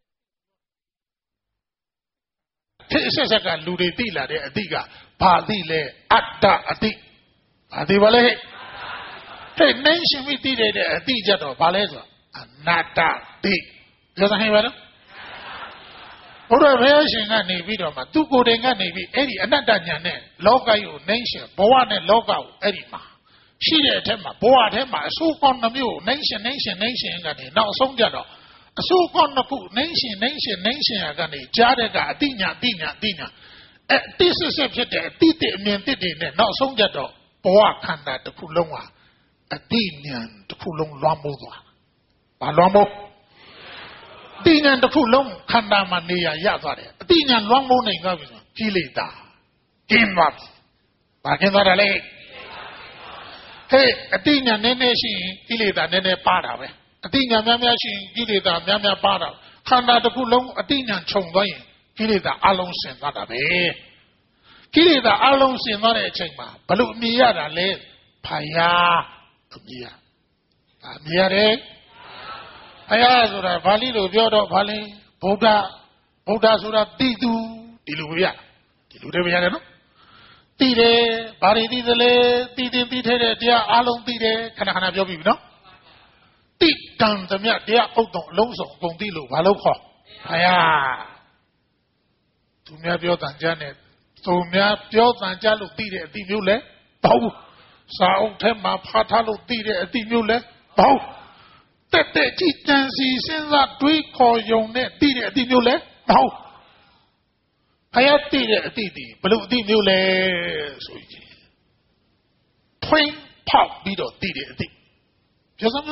ခေတ်ဆက်ကလူတွေသိလာတဲ့အတိတ်ကဘာသိလဲအတ္တအတိတ်ဘာသိပါလဲတဲ့နိုင်ရှင်မိသိတဲ့အတိကြတော့ဘာလဲဆိုအနတ္တတိပြောစမ်းဟဲ့ပါတော့ဘုရားဘုရားရှင်ကနေပြီးတော့မှသူကိုယ်တိုင်ကနေပြီးအဲ့ဒီအနတ္တညာနဲ့လောကကြီးကိုနိုင်ရှင်ဘဝနဲ့လောကကိုအဲ့ဒီမှာရှိတဲ့အထက်မှာဘဝထဲမှာအဆိုးကောင်းနှမျိုးနိုင်ရှင်ကနေနောက်ဆုံးကြတော့အဆိုးကောင်းနှစ်ခုနိုင်ရှင်ကနေကြားတဲ့ကအတိညာအဲ့တိစစ်ဖြစ်တဲ့အတိတ်အမြင်တစ်တွေနဲ့နောက်ဆုံးကြတော့ဘဝခန္ဓာတစ်ခုလုံးဟာအတိညာတစ်ခုလုံးလွှမ်းမိုးသွားဘာလွှမ်းမိုးတိညာတစ်ခုလုံးခန္ဓာမှာနေရရသွားတယ်အတိညာလွှမ်းမိုးနိုင်သွားပြီဆိုကိလေသာကျင်းသွားပြီဘာကျင်းသွားတယ်လဲဟဲ့အတိညာနည်းနည်းရှိရင်ကိလေသာနည်းနည်းပါတာပဲအတိညာများများရှိရင်ကိလေသာများများပါတာခန္ဓာတစ်ခုလုံးအတိညာခြုံသွားရင်ကိလေသာအလုံးစင်သွားတာပဲကိလေသာအလုံးစင်သွားတဲ့အချိန်မှာဘလို့အမြင်ရတာလဲဖယားအမြင်ရအမြင်ရတယ်ဖယားဆိုတာဗာလိလိုပြောတော့ဗာလိဗုဒ္ဓဆိုတာတိသူဒီလိုပဲရဒီလိုတည်းပဲရတယ်နော်တိတယ်ဗာလိတိသလဲတိတင်တိထဲတဲ့တရားအလုံးတိတယ်ခဏခဏပြောပြီးပြီနော်တိတံသမျှတရားအုပ်တော်အလုံးစုံအကုန်တိလို့ဘာလို့ခေါ်ဖယားသူများပြောတန်ကြနဲ့သူများပြောတန်ကြလို့တိတဲ့အတိမျိုးလဲဘာဘူးစာအုပ်ထဲမှာဖတ်ထားလို့တိတဲ့အတိမျိုးလဲဘာဘူးတက်ကြည်တန်စီစဉ်းစားတွေးခေါ်ယုံနဲ့တိတဲ့အတိမျိုးလဲဘာဘူးဖယားတိတဲ့အတိဒီဘလို့အတိမျိုးလဲဆိုရင်ထွင်းဖောက်ပြီးတော့တိတဲ့အတိပြောစမ်း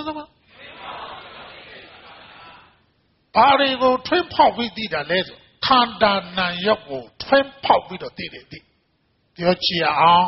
ဘာတွေကိုထွင်းဖောက်ပြီးတိတာလဲဆိုခန္ဓာနာရုပ်ကိုထွင်းဖောက်ပြီးတော့တိတဲ့အတိပြောချင်အောင်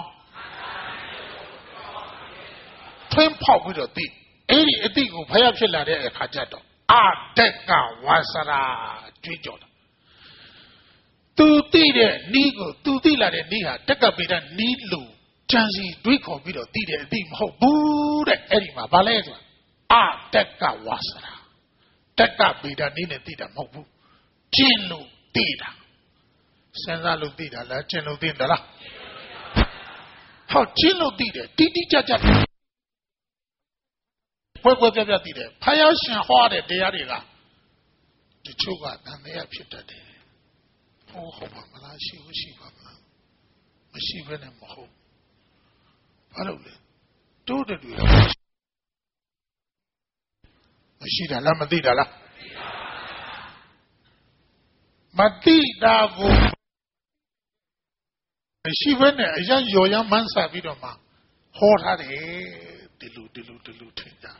ထွင်းဖောက်ပြီးတော့တိအဲ့ဒီအတိကိုဖယားဖြစ်လာတဲ့အခါကျတော့အတက်ကဝါစရာကြွေးကြော်တာသူတိတဲ့နီးကိုသူတိလာတဲ့နီးဟာတက်ကပေတဲ့နီးလို့ကြံစီတွေးခေါ်ပြီးတော့တိတဲ့အတိမဟုတ်ဘူးတဲ့အဲ့ဒီမှာဗာလဲဆိုတာအတက်ကဝါစရာတက်ကပေတဲ့နီးနဲ့တိတာမဟုတ်ဘူးကျင့်လို့တိတာစဉ်းစားလို့တိတာလားကျင့်လို့တိတာလားဟောကျင့်လို့တိတယ်တိကြကြကွဲပြတိတယ်ဖယားရှင်ဟောတဲ့တရားတွေကတချို့ကတန်တရားဖြစ်တတ်တယ်ဟုတ်ပါမလားရှိပါမလားမရှိဘဲနဲ့မဟုတ်ဘာလို့လဲတိုးတူမရှိတာလားမသိတာလားမသိတာကိုမရှိဘဲနဲ့အရင်ရော်ရမ်းမှန်းစားပြီးတော့မှဟောထားတယ်ဒီလိုထင်ကြ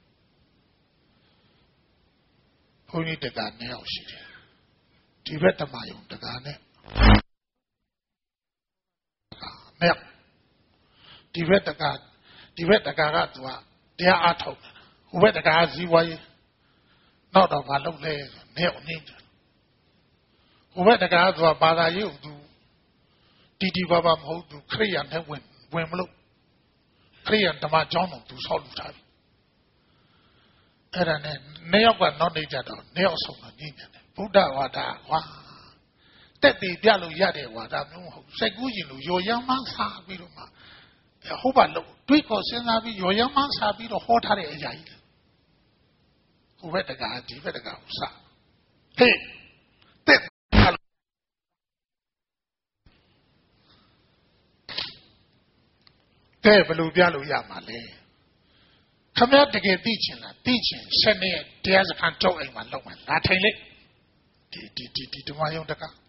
ဘုန်းကြီးတက္ကနဲ့အောင်ရှိတယ်ဒီဘက်တမယုံတက္ကနဲ့ဒီဘက်တက္ကကသူကတရားအားထုတ်တယ်ဟိုဘက်တက္ကဇီဝရေးနောက်တော့မလုပ်လဲနဲ့အောင်နေတယ်ဟိုဘက်တက္ကကဘာသာရေးသူတီဘာမဟုတ်သူခရိယာနဲ့ဝင်မလို့ခရိယာဓမ္မကျောင်းတော်သူဆောက်လုပ်ထားပြီအဲ့ဒါနဲ့နှစ်ယောက်ကနောက်နေကြတော့နှစ်ယောက်ဆုံးတော့ညင်တယ်ဗုဒ္ဓဝါဒကွာတက်တည်ပြလို့ရတဲ့ဝါဒမျိုးမဟုတ်စိတ်ကူးရင်လို့ရော်ရမ်းမှန်းစားပြီးတော့မှဟုတ်ပါလို့တွေးခေါ်စဉ်းစားပြီးရော်ရမ်းမှန်းစားပြီးတော့ဟောထားတဲ့အရာကြီးဟိုဘက်တက္ကဒီဘက်တက္ကဥစားဟေးတက်တဲ့ဘယ်လိုပြလို့ရမှာလဲခမရတကယ်သိချင်လားသိချင်ဆက်နဲ့တရားစခန်းထုတ်အိမ်မှာလောက်မှလာထိုင်လေဒီဓမ္မယုံတက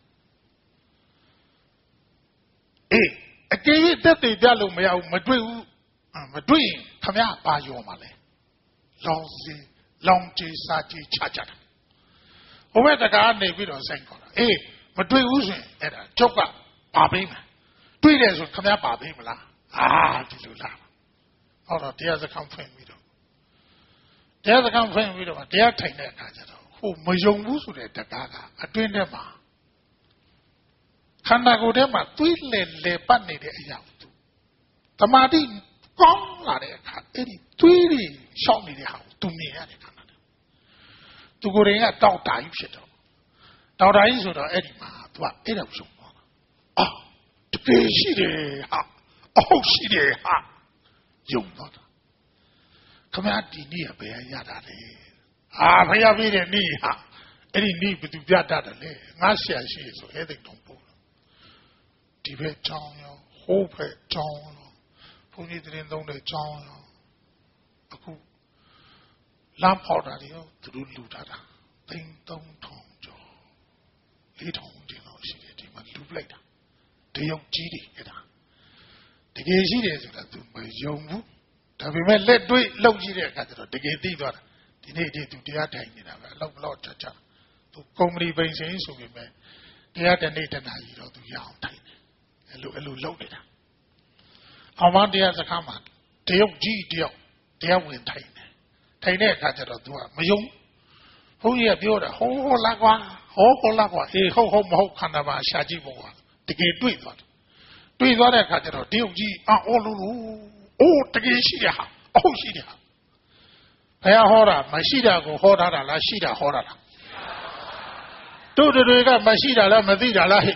အေးအကယ်၍တက်တည်ပြလို့မရဘူးမတွေ့ဘူးမတွေ့ရင်ခမရပါရောမှာလဲလောင်ကြီးစားကြီးချကြတာဟိုဘက်တကနေပြီးတော့ဆိုင်ခေါ်တာအေးမတွေ့ဘူးဆိုရင်အဲ့ဒါကျုပ်ကပါပေးမယ်တွေ့တယ်ဆိုခမရပါပေးမလားဒီလိုလားဟောတော့တရားစခန်းဖွင့်ပြီးတော့တရားထိုင်တဲ့အခါကျတော့ဟိုမယုံဘူးဆိုတဲ့တကားကအတွင်းထဲမှာခန္ဓာကိုယ်ထဲမှာတွေးလေပတ်နေတဲ့အရာသူတမာတိကောင်းလာတဲ့အခါအဲ့ဒီတွေးပြီးရှောက်နေတဲ့ဟာကိုသူမြင်ရတဲ့ခန္ဓာသူကိုယ်ရင်ကတောက်တာကြီးဖြစ်တော့တောက်တာကြီးဆိုတော့အဲ့ဒီမှာသူကအဲ့ဒါကိုယုံသွားတာတကယ်ရှိတယ်ဟာဟုတ်ရှိတယ်ဟာယုံသွားတာခမရဒီနေ့ကဘယ်ရတာလဲဖယားပေးတဲ့နေ့ဟာအဲ့ဒီနေ့ဘယ်သူပြတတ်တယ်လဲငါဆရာရှိဆိုအဲ့ဒီတော့ပို့ဒီဘက်ချောင်းရောဟိုးဘက်ချောင်းရောဘုန်းကြီးတင်သုံးတဲ့ချောင်းရောအခုလမ်းဖောက်တာတွေရောသူတို့လူထားတာ3,000ကျော်4,000တင်လို့ရှိတယ်ဒီမှာလူပလိုက်တာတရုတ်ကြီးတွေအဲ့ဒါတကယ်ရှိတယ်ဆိုတာသူမယုံဘူးဒါပေမဲ့လက်တွေ့လောက်ကြည့်တဲ့အခါကျတော့တကယ်သိသွားတာဒီဒီနေ့ဒီသူတရားထိုင်နေတာပဲလောက်လောက်ချာချာသူကုမ္ပဏီပိန်စင်ဆိုပေမဲ့တရားတနေ့တနာကြီးတော့သူရအောင်ထိုင်တယ်အဲ့လိုလုပ်နေတာအောင်မတရားစကားမှာတရုတ်ကြီးတယောက်တရားဝင်ထိုင်တယ်ထိုင်တဲ့အခါကျတော့သူကမယုံဘုန်းကြီးကပြောတာဟောလာကွာဟောလာကွာအေးဟုတ်မဟုတ်ခန္ဓာမှာရှာကြည့်ဖို့ကတကယ်တွေ့သွားတဲ့အခါကျတော့တရုတ်ကြီးအော်လို့အိုးတကယ်ရှိတယ်ဟာဟုတ်ရှိတယ်ဟာဘယ်ဟောတာမရှိတာကိုဟောထားတာလားရှိတာဟောတာလားတို့တွေကမရှိတာလားမသိတာလားဟဲ့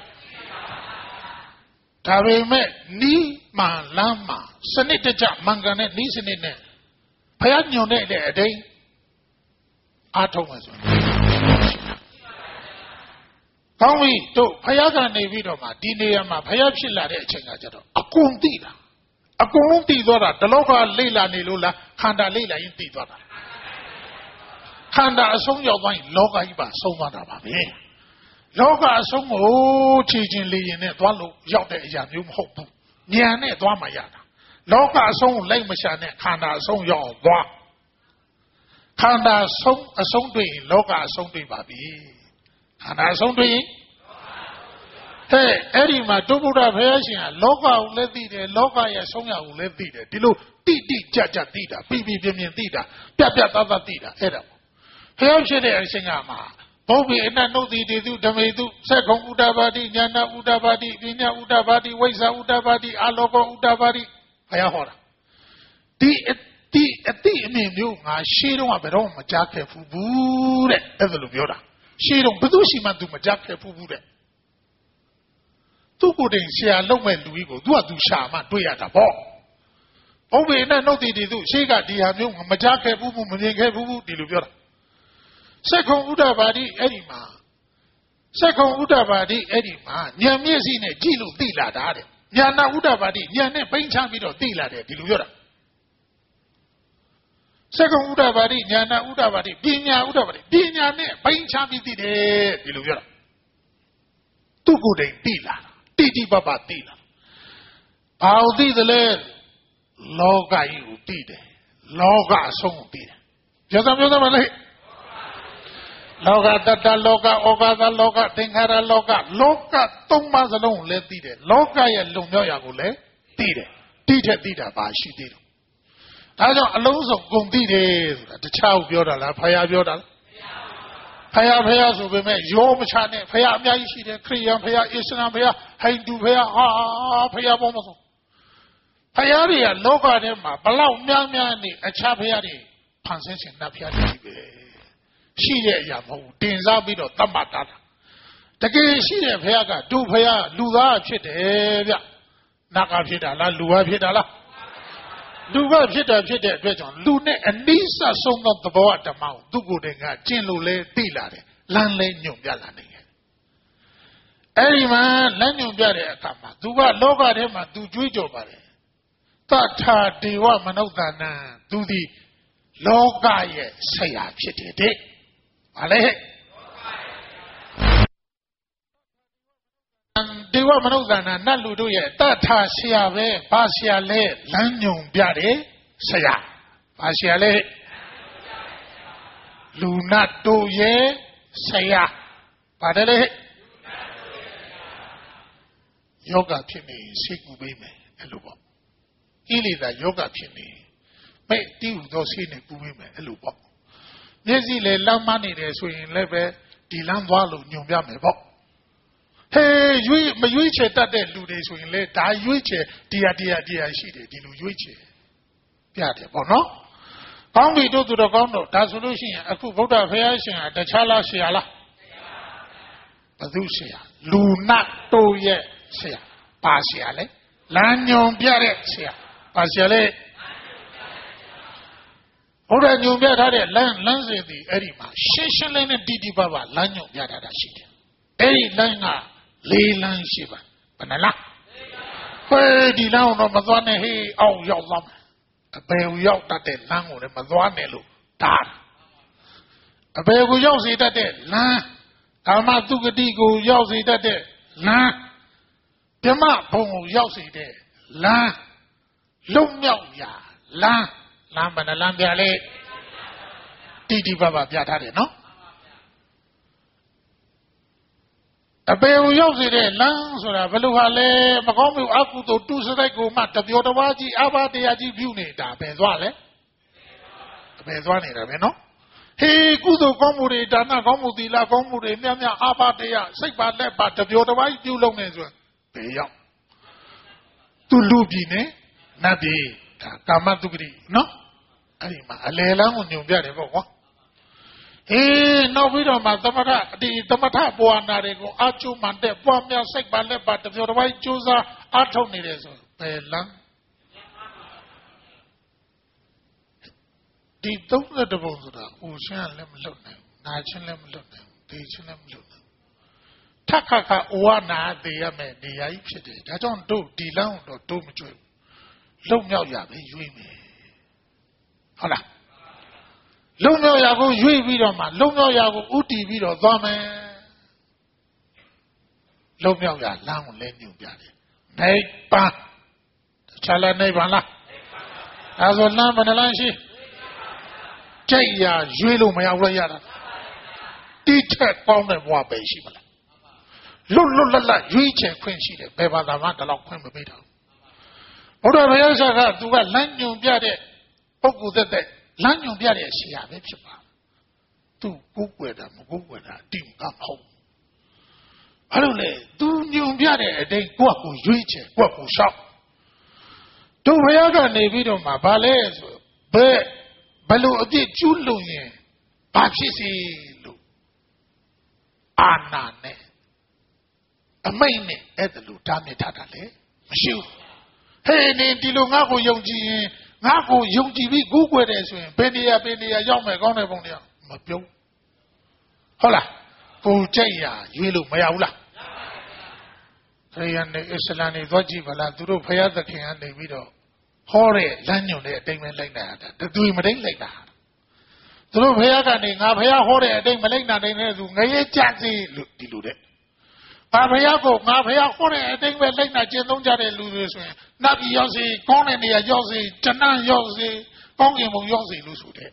ဒါပေမဲ့နီးမှလမ်းမှာစနစ်တကျမှန်ကန်တဲ့နီးစနစ်နဲ့ဘုရားညွန်တဲ့အတိုင်းအားထုတ်မှဆိုကောင်းပြီတို့ဘုရားကနေပြီးတော့မှဒီနေရာမှာဘုရားဖြစ်လာတဲ့အချိန်ကကျတော့အကုန်သိတာအကုန်လုံးသိသွားတာဒီလောကလိမ့်လာနေလို့လားခန္ဓာလိမ့်လာရင်သိသွားတာခန္ဓာအဆုံးရောက်သွားရင်လောကကြီးပါဆုံးသွားတာပါပဲလောကအဆုံးကိုခြေချင်းလေရင်နဲ့သွားလို့ရောက်တဲ့အရာမျိုးမဟုတ်ဘူးဉာဏ်နဲ့သွားမှရတာလောကအဆုံးကိုလိုက်မရှာနဲ့ခန္ဓာအဆုံးရောက်သွားခန္ဓာဆုံးအဆုံးတွေ့ရင်လောကအဆုံးတွေ့ပါပြီခန္ဓာအဆုံးတွေ့ရင်ဟဲ့အဲ့ဒီမှာတုဗ္ဗုဒ္ဓဘုရားရှင်ကလောကကိုလည်းသိတယ်လောကရဲ့ဆုံးရကိုလည်းသိတယ်ဒီလိုတိကြသိတာပြပြပြသိတာပြသားသိတာအဲ့ဒါဘုရားဖြစ်တဲ့အရှင်ကမှာဘုဗ္ဗေအနနုတိတေတုဓမေတုသက္ကုံဥဒ္ဒပါတိဉာဏဥဒ္ဒပါတိပညာဥဒ္ဒပါတိဝိဇ္ဇာဥဒ္ဒပါတိအာလောကောဥဒ္ဒပါတိဘုရားဟောတာဒီအတိအမြင်မျိုးငါရှေးတုန်းကဘယ်တော့မှမကြားခဲ့ဘူးတဲ့အဲ့ဒါလိုပြောတာရှေးတုန်းဘယ်သူရှိမှသူမကြားခဲ့ဘူးတဲ့သူ့ကိုယ်တိုင်ဆရာလုပ်မဲ့လူကြီးကိုသူကသူရှာမှတွေ့ရတာပေါ့ဘုဗ္ဗေအနနုတိတေတုရှေးကဒီဟာမျိုးမကြားခဲ့ဘူးမမြင်ခဲ့ဘူးဒီလိုပြောတာစက္ကုံဥဒ္ဒပါတိအဲ့ဒီမှာစက္ကုံဥဒ္ဒပါတိအဲ့ဒီမှာဉာဏ်မျက်စိနဲ့ကြည့်လို့သိလာတာတဲ့ဉာဏဥဒ္ဒပါတိဉာဏ်နဲ့ပိုင်းခြားပြီးတော့သိလာတယ်ဒီလိုပြောတာစက္ကုံဥဒ္ဒပါတိဉာဏဥဒ္ဒပါတိပညာဥဒ္ဒပါတိပညာနဲ့ပိုင်းခြားပြီးသိတယ်ဒီလိုပြောတာသူ့ကိုယ်တိုင်သိလာတိပပသိလာဘာလို့သိသလဲလောကကြီးကိုသိတယ်လောကအဆုံးကိုသိတယ်ပြောသမလဲလောကတတ္တလောကဩဃသလောကသင်္ခါရလောကသုံးပါးစလုံးကိုလည်းသိတယ်လောကရဲ့လုံမြောက်ရာကိုလည်းသိတယ်တိထက်သိတာပါရှိသေးတယ်ဒါကြောင့်အလုံးစုံကုန်သိတယ်ဆိုတာတခြားကိုပြောတာလားဖယားပြောတာလားဖယားဆိုပေမဲ့ရောမချနဲ့ဖယားအများကြီးရှိတယ်ခရစ်ယာန်ဖယားအစ္စလာမ်ဖယားဟိန္ဒူဖယားဖယားပေါ်မဆုံးဖယားတွေကလောကထဲမှာဘလောက်များနေအခြားဖယားတွေဖန်ဆင်းခြင်းနတ်ဖယားတွေကြီးပဲရှိတဲ့အရာမဟုတ်ဘူးတင်စားပြီးတော့တတ်မှတ်တာတကယ်ရှိတဲ့ဘုရားကဒုဘုရားလူသားဖြစ်တယ်ဗျနတ်ကဖြစ်တာလားလူကဖြစ်တာလားလူကဖြစ်တဲ့အတွက်ကြောင့်လူနဲ့အနိစ္စဆုံးသောသဘောဓမ္မကိုသူ့ကိုယ်တိုင်ကကျင့်လို့လဲသိလာတယ်လမ်းလဲညွန်ပြလာနေတယ်အဲ့ဒီမှာလမ်းညွန်ပြတဲ့အခါမှာသူကလောကထဲမှာသူကြွေးကြော်ပါတယ်တထာဒေဝမနုဿာနံသူဒီလောကရဲ့ဆရာဖြစ်တယ်တဲ့ဘာလဲဒေဝမနုဿာနနတ်လူတို့ရဲ့တထာဆရာပဲဘာဆရာလဲလမ်းညွန်ပြတယ်ဆရာဘာဆရာလဲလူနတ်တို့ရဲ့ဆရာပါတယ်လေယောဂဖြစ်နေစိတ်ကူပေးမယ်အဲ့လိုပေါ့ကိလေသာယောဂဖြစ်နေမဲ့တိဟုသောစိတ်နဲ့ကူပေးမယ်အဲ့လိုပေါ့မျက်စိလည်းလမ်းမနေတယ်ဆိုရင်လည်းပဲဒီလမ်းသွားလို့ညွန်ပြမယ်ပေါ့ဟေးမရွေးချယ်တတ်တဲ့လူတွေဆိုရင်လည်းဒါရွေးချယ်တရားရှိတယ်ဒီလိုရွေးချယ်ပြတယ်ပေါ့နော်ကောင်းပြီတို့သူတော်ကောင်းတို့ဒါဆိုလို့ရှိရင်အခုဗုဒ္ဓဘုရားရှင်ကတခြားလားဆရာလားဘုသူဆရာလူနတ်တို့ရဲ့ဆရာပါဆရာလဲလမ်းညွန်ပြတဲ့ဆရာပါဆရာလဲဘုရားညွန်ပြထားတဲ့လမ်းစဉ်ဒီအဲ့ဒီမှာရှင်းလင်းနဲ့တိပပလမ်းညွန်ပြထားတာရှိတယ်အဲ့ဒီလမ်းက၄လမ်းရှိပါဘယ်နှလားဟဲ့ဒီလမ်းတော့မသွားနဲ့ဟေးအောင်ရောက်သွားမယ်အပေကိုရောက်တတ်တဲ့လမ်းကိုလည်းမသွားနဲ့လို့တားအပေကိုရောက်စေတတ်တဲ့လမ်းကာမတုဂတိကိုရောက်စေတတ်တဲ့လမ်းဓမ္မဘုံကိုရောက်စေတဲ့လမ်းလုံမြောက်ရာလမ်းဘယ်နှလမ်းပြလဲတီပါပါပြထားတယ်နော်အပေကိုရောက်စေတဲ့လမ်းဆိုတာဘယ်လိုဟာလဲမကောင်းမှုအကုသိုလ်တူစရိုက်ကိုမှတပြောတဝါကြီးအဘတရားကြီးပြုနေတာပဲသွားလဲအပေသွားနေတာပဲနော်ဟေးကုသိုလ်ကောင်းမှုတွေဒါနကောင်းမှုသီလကောင်းမှုတွေမြတ်မြတ်အဘတရားစိတ်ပါလက်ပါတပြောတဝါကြီးပြုလုပ်နေဆိုဘယ်ရောက်သူလူပြည်နဲ့နတ်ပြည်ဒါကာမတုဂတိနော်အဲ့ဒီမှာအလယ်လမ်းကိုညွန်ပြတယ်ပေါ့ကွာနောက်ပြီးတော့မှသမထပွားနာတွေကိုအကျိုးမှန်တဲ့ပွားများစိတ်ပါလက်ပါတပြောတစ်ပိုင်းကြိုးစားအထောက်နေတယ်ဆိုဘယ်လမ်းဒီ32ပုံဆိုတာဦးရှင်းလည်းမလွတ်နိုင်နာချင်းလည်းမလွတ်နိုင်ဒေချင်းလည်းမလွတ်နိုင်ထက်ခါခါဝါနာသေးရမယ်နေရာကြီးဖြစ်တယ်ဒါကြောင့်တို့ဒီလမ်းတော့တို့မကြွယ်လုံမြောက်ရပဲရွေးမယ်ဟုတ်လားလုံမြောက်ရာကိုရွေးပြီးတော့မှလုံမြောက်ရာကိုဥတီပြီးတော့သွားမယ်လုံမြောက်ရာလမ်းကိုလည်းညွှန်ပြတယ်နိဗ္ဗာန်ချလာနိဗ္ဗာန်လားအဲဆိုလမ်းဘယ်နှလမ်းရှိကြိတ်ရာရွေးလို့မရဘူးလားရတာတိထက်ကောင်းတဲ့ဘဝပဲရှိမလားလွတ်လပ်ရွေးချယ်ခွင့်ရှိတယ်ဘယ်ဘာသာမှတလောက်ခွင့်မပေးတော့ဘုရားဘုရားဆရာကသူကလမ်းညွှန်ပြတဲ့ပုဂ္ဂိုလ်သက်လမ်းညွန်ပြတဲ့အရှိရပဲဖြစ်ပါသူကိုယ်ွယ်တာမကိုယ်ွယ်တာတိမကမဟုတ်ဘာလို့လဲသူညွန်ပြတဲ့အတိုင်းကိုယ့်ကိုရွေးချယ်ကိုယ့်ကိုရှောက်တို့ဘုရားကနေပြီးတော့မှဘာလဲဆိုဘယ်လိုအပြစ်ကျူးလွန်ရင်ဘာဖြစ်စီလို့အာနာနဲ့အမိတ်နဲ့အဲ့ဒါလို့တားမြစ်ထားတာလေမရှိဘူးဟေးနေဒီလိုငါ့ကိုယုံကြည်ရင်ငါ့ကိုယုံကြည်ပြီးကိုးကွယ်တယ်ဆိုရင်ဘယ်နေရာရောက်မယ်ကောင်းတဲ့ပုံတွေမပြုံးဟုတ်လားကိုကြိတ်ရရွေးလို့မရဘူးလားခရစ်ယာန်နဲ့အစ္စလာမ်တွေသွားကြည့်ပါလားသူတို့ဖယားသခင်ကနေပြီးတော့ဟောတဲ့လမ်းညွန်တဲ့အတိုင်းပဲလိုက်နိုင်တာတသွေမတိုင်းလိုက်တာသူတို့ဖယားကနေငါဖယားဟောတဲ့အတိုင်းမလိုက်နိုင်တဲ့သူငရဲကြစီလို့ဒီလိုတဲ့ငါဖယားကိုငါဖယားဟောတဲ့အတိုင်းပဲလိုက်နိုင်ကျင့်သုံးကြတဲ့လူတွေဆိုရင်နတ်ပြည်ရောက်စီကောင်းတဲ့နေရာရောက်စီတဏှရောက်စီကောင်းကင်ဘုံရောက်စီလို့ဆိုတဲ့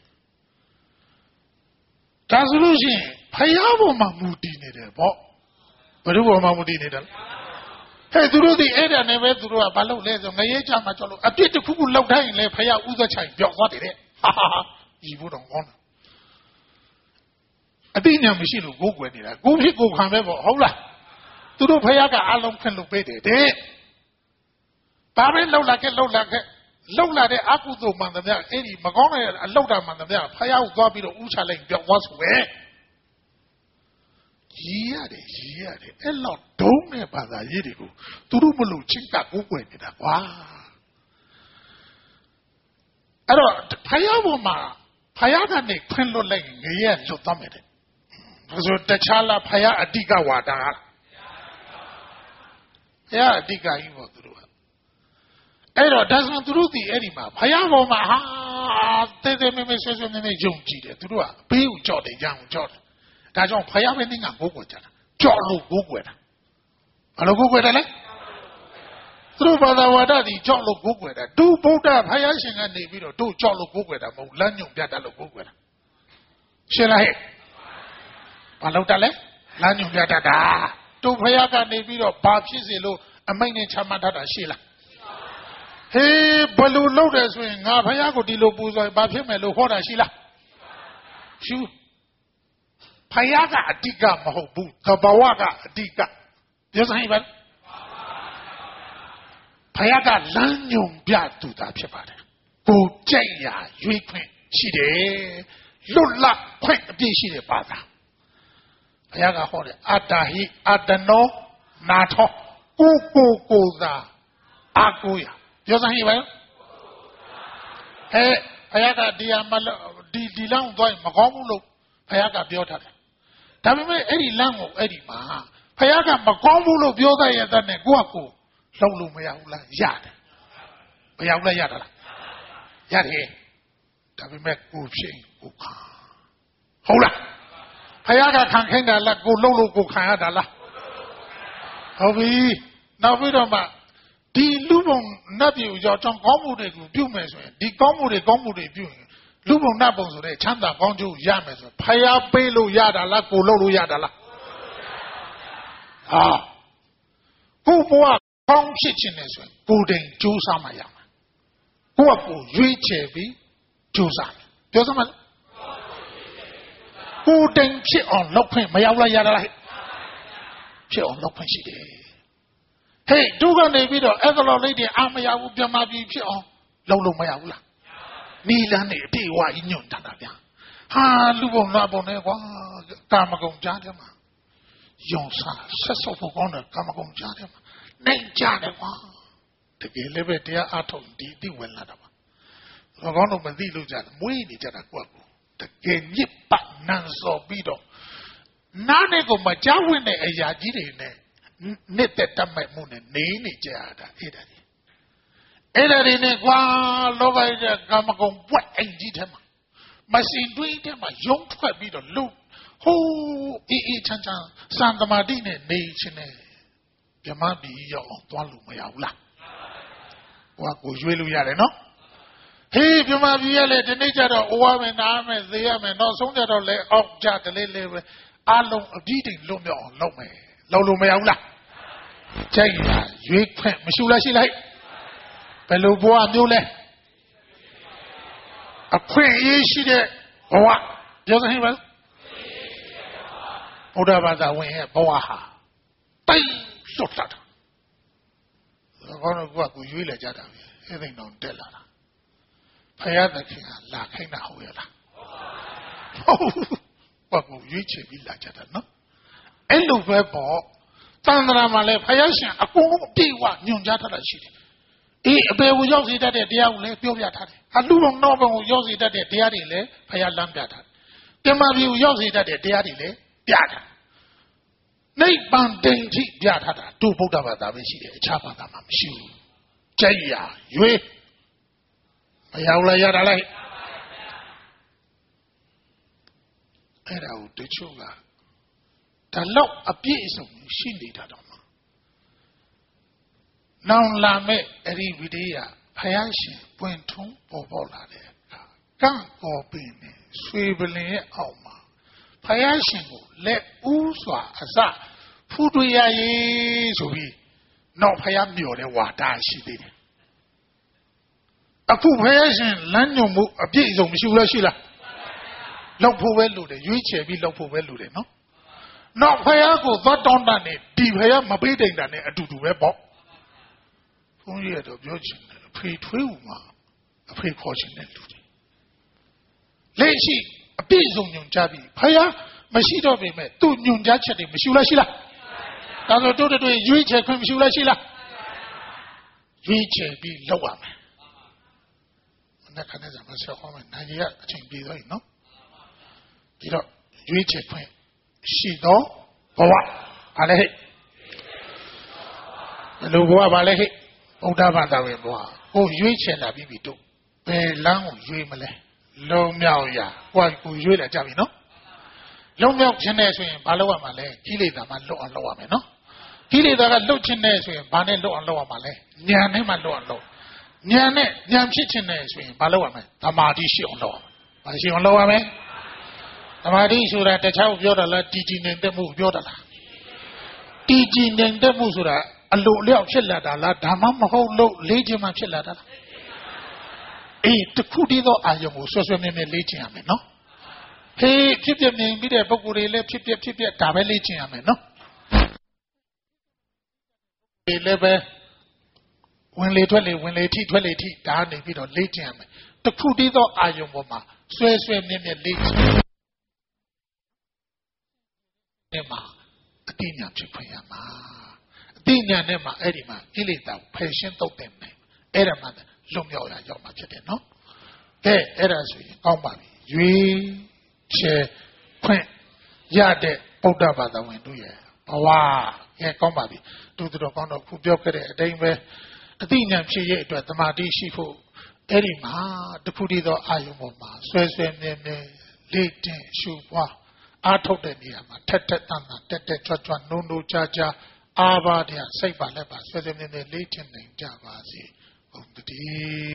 ဒါဆိုလို့ရှိရင်ဖယားပေါ်မှာမူတည်နေတယ်ပေါ့ဘယ်သူပေါ်မှာမူတည်နေတယ်ဟဲ့သူတို့ဒီအဲ့ဒါနဲ့ပဲသူတို့ကဘာလုပ်လဲဆိုငရဲကြမှာကြောက်လို့အပြစ်တစ်ခုခုလောက်တိုင်းလဲဖယားဥသက်ချိုင်ပြောက်သွားတယ်တဲ့ဒီဘုတော်ကောင်းအတိညာမရှိလို့ကိုယ်ွယ်နေတာကိုဖြစ်ကိုခံပဲပေါ့ဟုတ်လားသူတို့ဖယားကအလုံးခွင့်လုပ်ပေးတယ်တဲ့ဘာပဲလှုပ်လာခဲ့လှုပ်လာတဲ့အကုသိုလ်မှန်သမျှအဲ့ဒီမကောင်းတဲ့အလှုပ်တာမှန်သမျှဖယားကိုသွားပြီးတော့ဥချလိုက်ပြောက်သွားဆိုပဲရေးရတယ်အဲ့လောက်ဒုံးနဲ့ဘာသာရေးတွေကိုသူတို့မလို့ချင်းကကိုယ်ွယ်နေတာကွာအဲ့တော့ဖယားပေါ်မှာဖယားကနေခွင့်လွတ်လိုက်ငရဲလွတ်သွားမယ်တဲ့ဒါဆိုတခြားလားဖယားအဓိကဝါဒဖယားအဓိကကြီးပေါ့သူတို့အဲ့တော့ဒါဆိုသူတို့ဒီအဲ့ဒီမှာဖယားပေါ်မှာဟာတဲမဲဆွဲယုံကြည်တယ်သူတို့ကဘေးကိုကြောက်တယ်ရံကိုကြောက်တယ်ဒါကြောင့်ဖယားပဲနေငါကိုးကွယ်ကြတာကြောက်လို့ကိုးကွယ်တာဘာလို့ကိုးကွယ်တယ်လဲသူတို့ဘာသာဝါဒဒီကြောက်လို့ကိုးကွယ်တာဒုဗုဒ္ဓဖယားရှင်ကနေပြီးတော့တို့ကြောက်လို့ကိုးကွယ်တာမဟုတ်လမ်းညွန်ပြတတ်လို့ကိုးကွယ်တာရှင်းလားဟဲ့ဘာလို့တတ်လဲလမ်းညွန်ပြတတ်တာတို့ဖယားကနေပြီးတော့ဘာဖြစ်စေလို့အမိန့်နဲ့ချမှတ်တတ်တာရှိလားဟေးဘယ်လိုလုပ်တယ်ဆိုရင်ငါဖယားကိုဒီလိုပူဇော်ဘာဖြစ်မယ်လို့ဟောတာရှိလားရှိဖယားကအတိကမဟုတ်ဘူးသဘာဝကအတိကပြောစမ်းပါဖယားကလမ်းညွန်ပြသူတာဖြစ်ပါတယ်ကိုကြိုက်ရာရွေးခွင့်ရှိတယ်လွတ်လပ်ခွင့်အပြည့်ရှိတဲ့ဘာသာဖယားကဟောတယ်အတ္တဟိအတ္တနောနာထောကိုသာအာကိုရပြောစမ်းပါဟဲ့ဖယားကဒီလမ်းကိုသွားမကောင်းဘူးလို့ဖယားကပြောထားတယ်ဒါပေမဲ့အဲ့ဒီလမ်းကိုအဲ့ဒီမှာဖယားကမကောင်းဘူးလို့ပြောတဲ့ရတဲ့နဲ့ကိုယ့်ကိုလှုပ်လို့မရဘူးလားရတယ်မရဘူးလားရတာလားရတယ်ဒါပေမဲ့ကိုဖြစ်ကိုခံဟုတ်လားဖယားကခံခိုင်းတာလားကိုလှုပ်လို့ကိုခံရတာလားဟုတ်ပြီနောက်ပြီးတော့မှဒီလူပုံနတ်ပြည်ကိုကြောင်းကောင်းမှုတွေကိုပြုမယ်ဆိုရင်ဒီကောင်းမှုတွေပြုရင်လူပုံနတ်ပုံဆိုတဲ့ချမ်းသာကောင်းကျိုးရမယ်ဆိုဖယားပေးလို့ရတာလားကိုလုပ်လို့ရတာလားဟာကိုဘဝကောင်းဖြစ်ခြင်းနဲ့ဆိုရင်ကိုတိမ်ကြိုးစားမှရမှာကိုကကိုရွေးချယ်ပြီးကြိုးစားပြောစမ်းမလားကိုတိမ်ဖြစ်အောင်လုပ်ခွင့်မရောက်လားရတာလားဖြစ်အောင်လုပ်ခွင့်ရှိတယ်ဟေးဒုကနေပြီးတော့အဲ့လိုလေးတွေအာမရဘူးပြမပြီးဖြစ်အောင်လုပ်လို့မရဘူးလားနီလန်းနေအပြေဝါညွန့်တာဗျာဟာလူပုံနာပုံနဲ့ကွာကာမဂုဏ်ကြားတယ်မှာယုံစားဆက်ဆောက်ဖို့ကောင်းတယ်ကာမဂုဏ်ကြားတယ်မှာနိုင်ကြတယ်ကွာတကယ်လည်းပဲတရားအထုတ်ဒီသိဝင်လာတာပါဘာကောင်းလို့မသိလို့ကြတယ်မွေးနေကြတာကွာတကယ်ညစ်ပတ်နန်းစော်ပြီးတော့နားနဲ့ကိုမကြားဝင်တဲ့အရာကြီးတွေနဲ့နှစ်သက်တတ်မဲ့မှုနဲ့နေကြရတာအဲ့ဒါတွေနဲ့ကွာလောကရဲ့ကာမဂုဏ်ပွက်အိမ်ကြီးထဲမှာမစင်တွေးထဲမှာယုံထွက်ပြီးတော့လူဟိုးအေးချမ်းချမ်းစံသမာဓိနဲ့နေခြင်းနဲ့ဗြဟ္မပြည်ရောက်အောင်သွားလို့မရဘူးလားဟိုကကိုရွေးလို့ရတယ်နော်ဟေးဗြဟ္မပြည်ရဲ့လေဒီနေ့ကျတော့အိုးရမယ်နားမယ်သေရမယ်နောက်ဆုံးကျတော့လေအောက်ကြတလေးလေးပဲအလုံးအပြည့်တိမ်လွတ်မြောက်အောင်လုပ်မယ်လုပ်လို့မရဘူးလားကြိုက်ရရွေးခွင့်မရှိလားရှိလိုက်ဘယ်လိုဘဝမျိုးလဲအခွင့်အရေးရှိတဲ့ဘဝပြောစမ်းပါဘုရားဘာသာဝင်ရဲ့ဘဝဟာတိတ်လွတ်လာတာဘောတော့ကိုရွေးလာကြတာပဲအဲ့ဒီတော့တက်လာတာဖယားသခင်ကလာခိုင်းတာဟုတ်ရဲ့လားဟုတ်ကိုရွေးချယ်ပြီးလာကြတာနော်အဲ့လိုပဲပေါ့သန္တရာမှာလည်းဖယားရှင်အကုန်လုံးအပြည့်အဝညွန်ကြားထားတာရှိတယ်အေးအပေကိုရောက်စေတတ်တဲ့တရားကိုလည်းပြောပြထားတယ်အလူတော်နောက်ဘက်ကိုရောက်စေတတ်တဲ့တရားတွေလည်းဖယားလမ်းပြထားတယ်ပြမပြေကိုရောက်စေတတ်တဲ့တရားတွေလည်းပြထားနိဗ္ဗာန်တိမ်ထိပြထားတာတို့ဗုဒ္ဓဘာသာပဲရှိတယ်အခြားဘာသာမှာမရှိဘူးကြိုက်ရရွေးမရောက်လာရတာလိုက်အဲ့ဒါကိုတချို့ကဒါလောက်အပြည့်အစုံရှိနေတာတော့နောင်လာမဲ့အဲ့ဒီဝိဒေယဖယားရှင်ပွင့်ထုံးပေါ်ပေါက်လာတဲ့အခါကန့်ပေါ်ပင်နဲ့ဆွေပလင်ရဲ့အောက်မှာဖယားရှင်ကိုလက်ဦးစွာအစဖူးတွေ့ရရေးဆိုပြီးနောက်ဖယားမျောတဲ့ဝါဒရှိသေးတယ်အခုဖယားရှင်လမ်းညွှန်မှုအပြည့်အစုံမရှိဘူးလားရှိလားလောက်ဖို့ပဲလို့တယ်ရွေးချယ်ပြီးလောက်ဖို့ပဲလို့တယ်နော်နောက်ဖယားကိုသွားတောင်းတနဲ့ဒီဖယားမပေးတိုင်တာနဲ့အတူတူပဲပေါ့ဘုန်းကြီးကတော့ပြောချင်တယ်အဖေထွေးဦးမှာအဖေခေါ်ချင်တဲ့လူတွေလက်ရှိအပြည့်စုံညွန်ကြပြီဖယားမရှိတော့ပေမဲ့သူ့ညွန်ကြားချက်တွေမရှိလားရှိလားဒါဆိုတို့တွေရွေးချယ်ခွင့်မရှိလားရှိလားရွေးချယ်ပြီးလောက်ရမယ်မနေ့ကလည်းမဆက်ဟောမယ်နိုင်ရအချိန်ပြေတော့နော်ဒီတော့ရွေးချယ်ခွင့်ရှိတော့ဘဝဘာလဲဟဲ့ဘယ်လိုဘဝဘာလဲဟဲ့ဘုရားဘာသာဝင်ဘဝကိုရွေးချယ်လာပြီးပြီတို့ဘယ်လမ်းကိုရွေးမလဲလုံးမြောက်ရာကိုရွေးလာကြပြီနော်လုံးမြောက်ခြင်းနဲ့ဆိုရင်ဘာလုပ်ရမှာလဲကိလေသာမှလွတ်အောင်လုပ်ရမယ်နော်ကိလေသာကလွတ်ခြင်းနဲ့ဆိုရင်ဘာနဲ့လွတ်အောင်လုပ်ရမှာလဲဉာဏ်နဲ့မှလွတ်အောင်လုပ်ဉာဏ်နဲ့ဉာဏ်ဖြစ်ခြင်းနဲ့ဆိုရင်ဘာလုပ်ရမလဲသမာဓိရှိအောင်လုပ်ရမယ်ဘာရှိအောင်လုပ်ရမလဲသမာဓိဆိုတာတခြားကိုပြောတာလားတည်ကြည်နေတဲ့မှုပြောတာလားတည်ကြည်နေတဲ့မှုဆိုတာအလိုအလျောက်ဖြစ်လာတာလားဒါမှမဟုတ်လို့လေးခြင်းမှဖြစ်လာတာလားအေးတခုတည်းသောအာယုံကိုဆွဆွမြဲမြဲလေးခြင်းရမယ်နော်ဟေးဖြစ်ပြမြင်ပြီးတဲ့ပုဂ္ဂိုလ်တွေလည်းဖြစ်ပြဒါပဲလေးခြင်းရမယ်နော်ဒီလည်းပဲဝင်လေထွက်လေဝင်လေထိထွက်လေထိဒါနေပြီးတော့လေးခြင်းရမယ်တခုတည်းသောအာယုံပေါ်မှာဆွမြဲမြဲလေးခြင်းနဲ့မှာအတိညာဖြစ်ခွင့်ရမှာအတိညာနဲ့မှာအဲ့ဒီမှာကိလေသာဖယ်ရှင်းတော့တယ်မယ်အဲ့ဒါမှလွတ်မြောက်ရရောက်မှာဖြစ်တယ်နော်ကဲအဲ့ဒါဆိုရင်ကောင်းပါပြီရွေးချယ်ခွင့်ရတဲ့ဗုဒ္ဓဘာသာဝင်တို့ရဲ့ဘဝကဲကောင်းပါပြီသူတို့ကောင်းတော့ခုပြောခဲ့တဲ့အတိုင်းပဲအတိညာဖြစ်ရဲ့အတွက်တမာတိရှိဖို့အဲ့ဒီမှာတခုတည်းသောအာယုံပေါ်မှာဆွဲမြဲမြဲလေးတင်ရှုပွားအားထုတ်တဲ့နေရာမှာထက်တန်တက်ကြွနိုးကြအားပါတဲ့စိတ်ပါလက်ပါဆွဲမြဲမြဲလေးတင်နိုင်ကြပါစေဘုံတည်း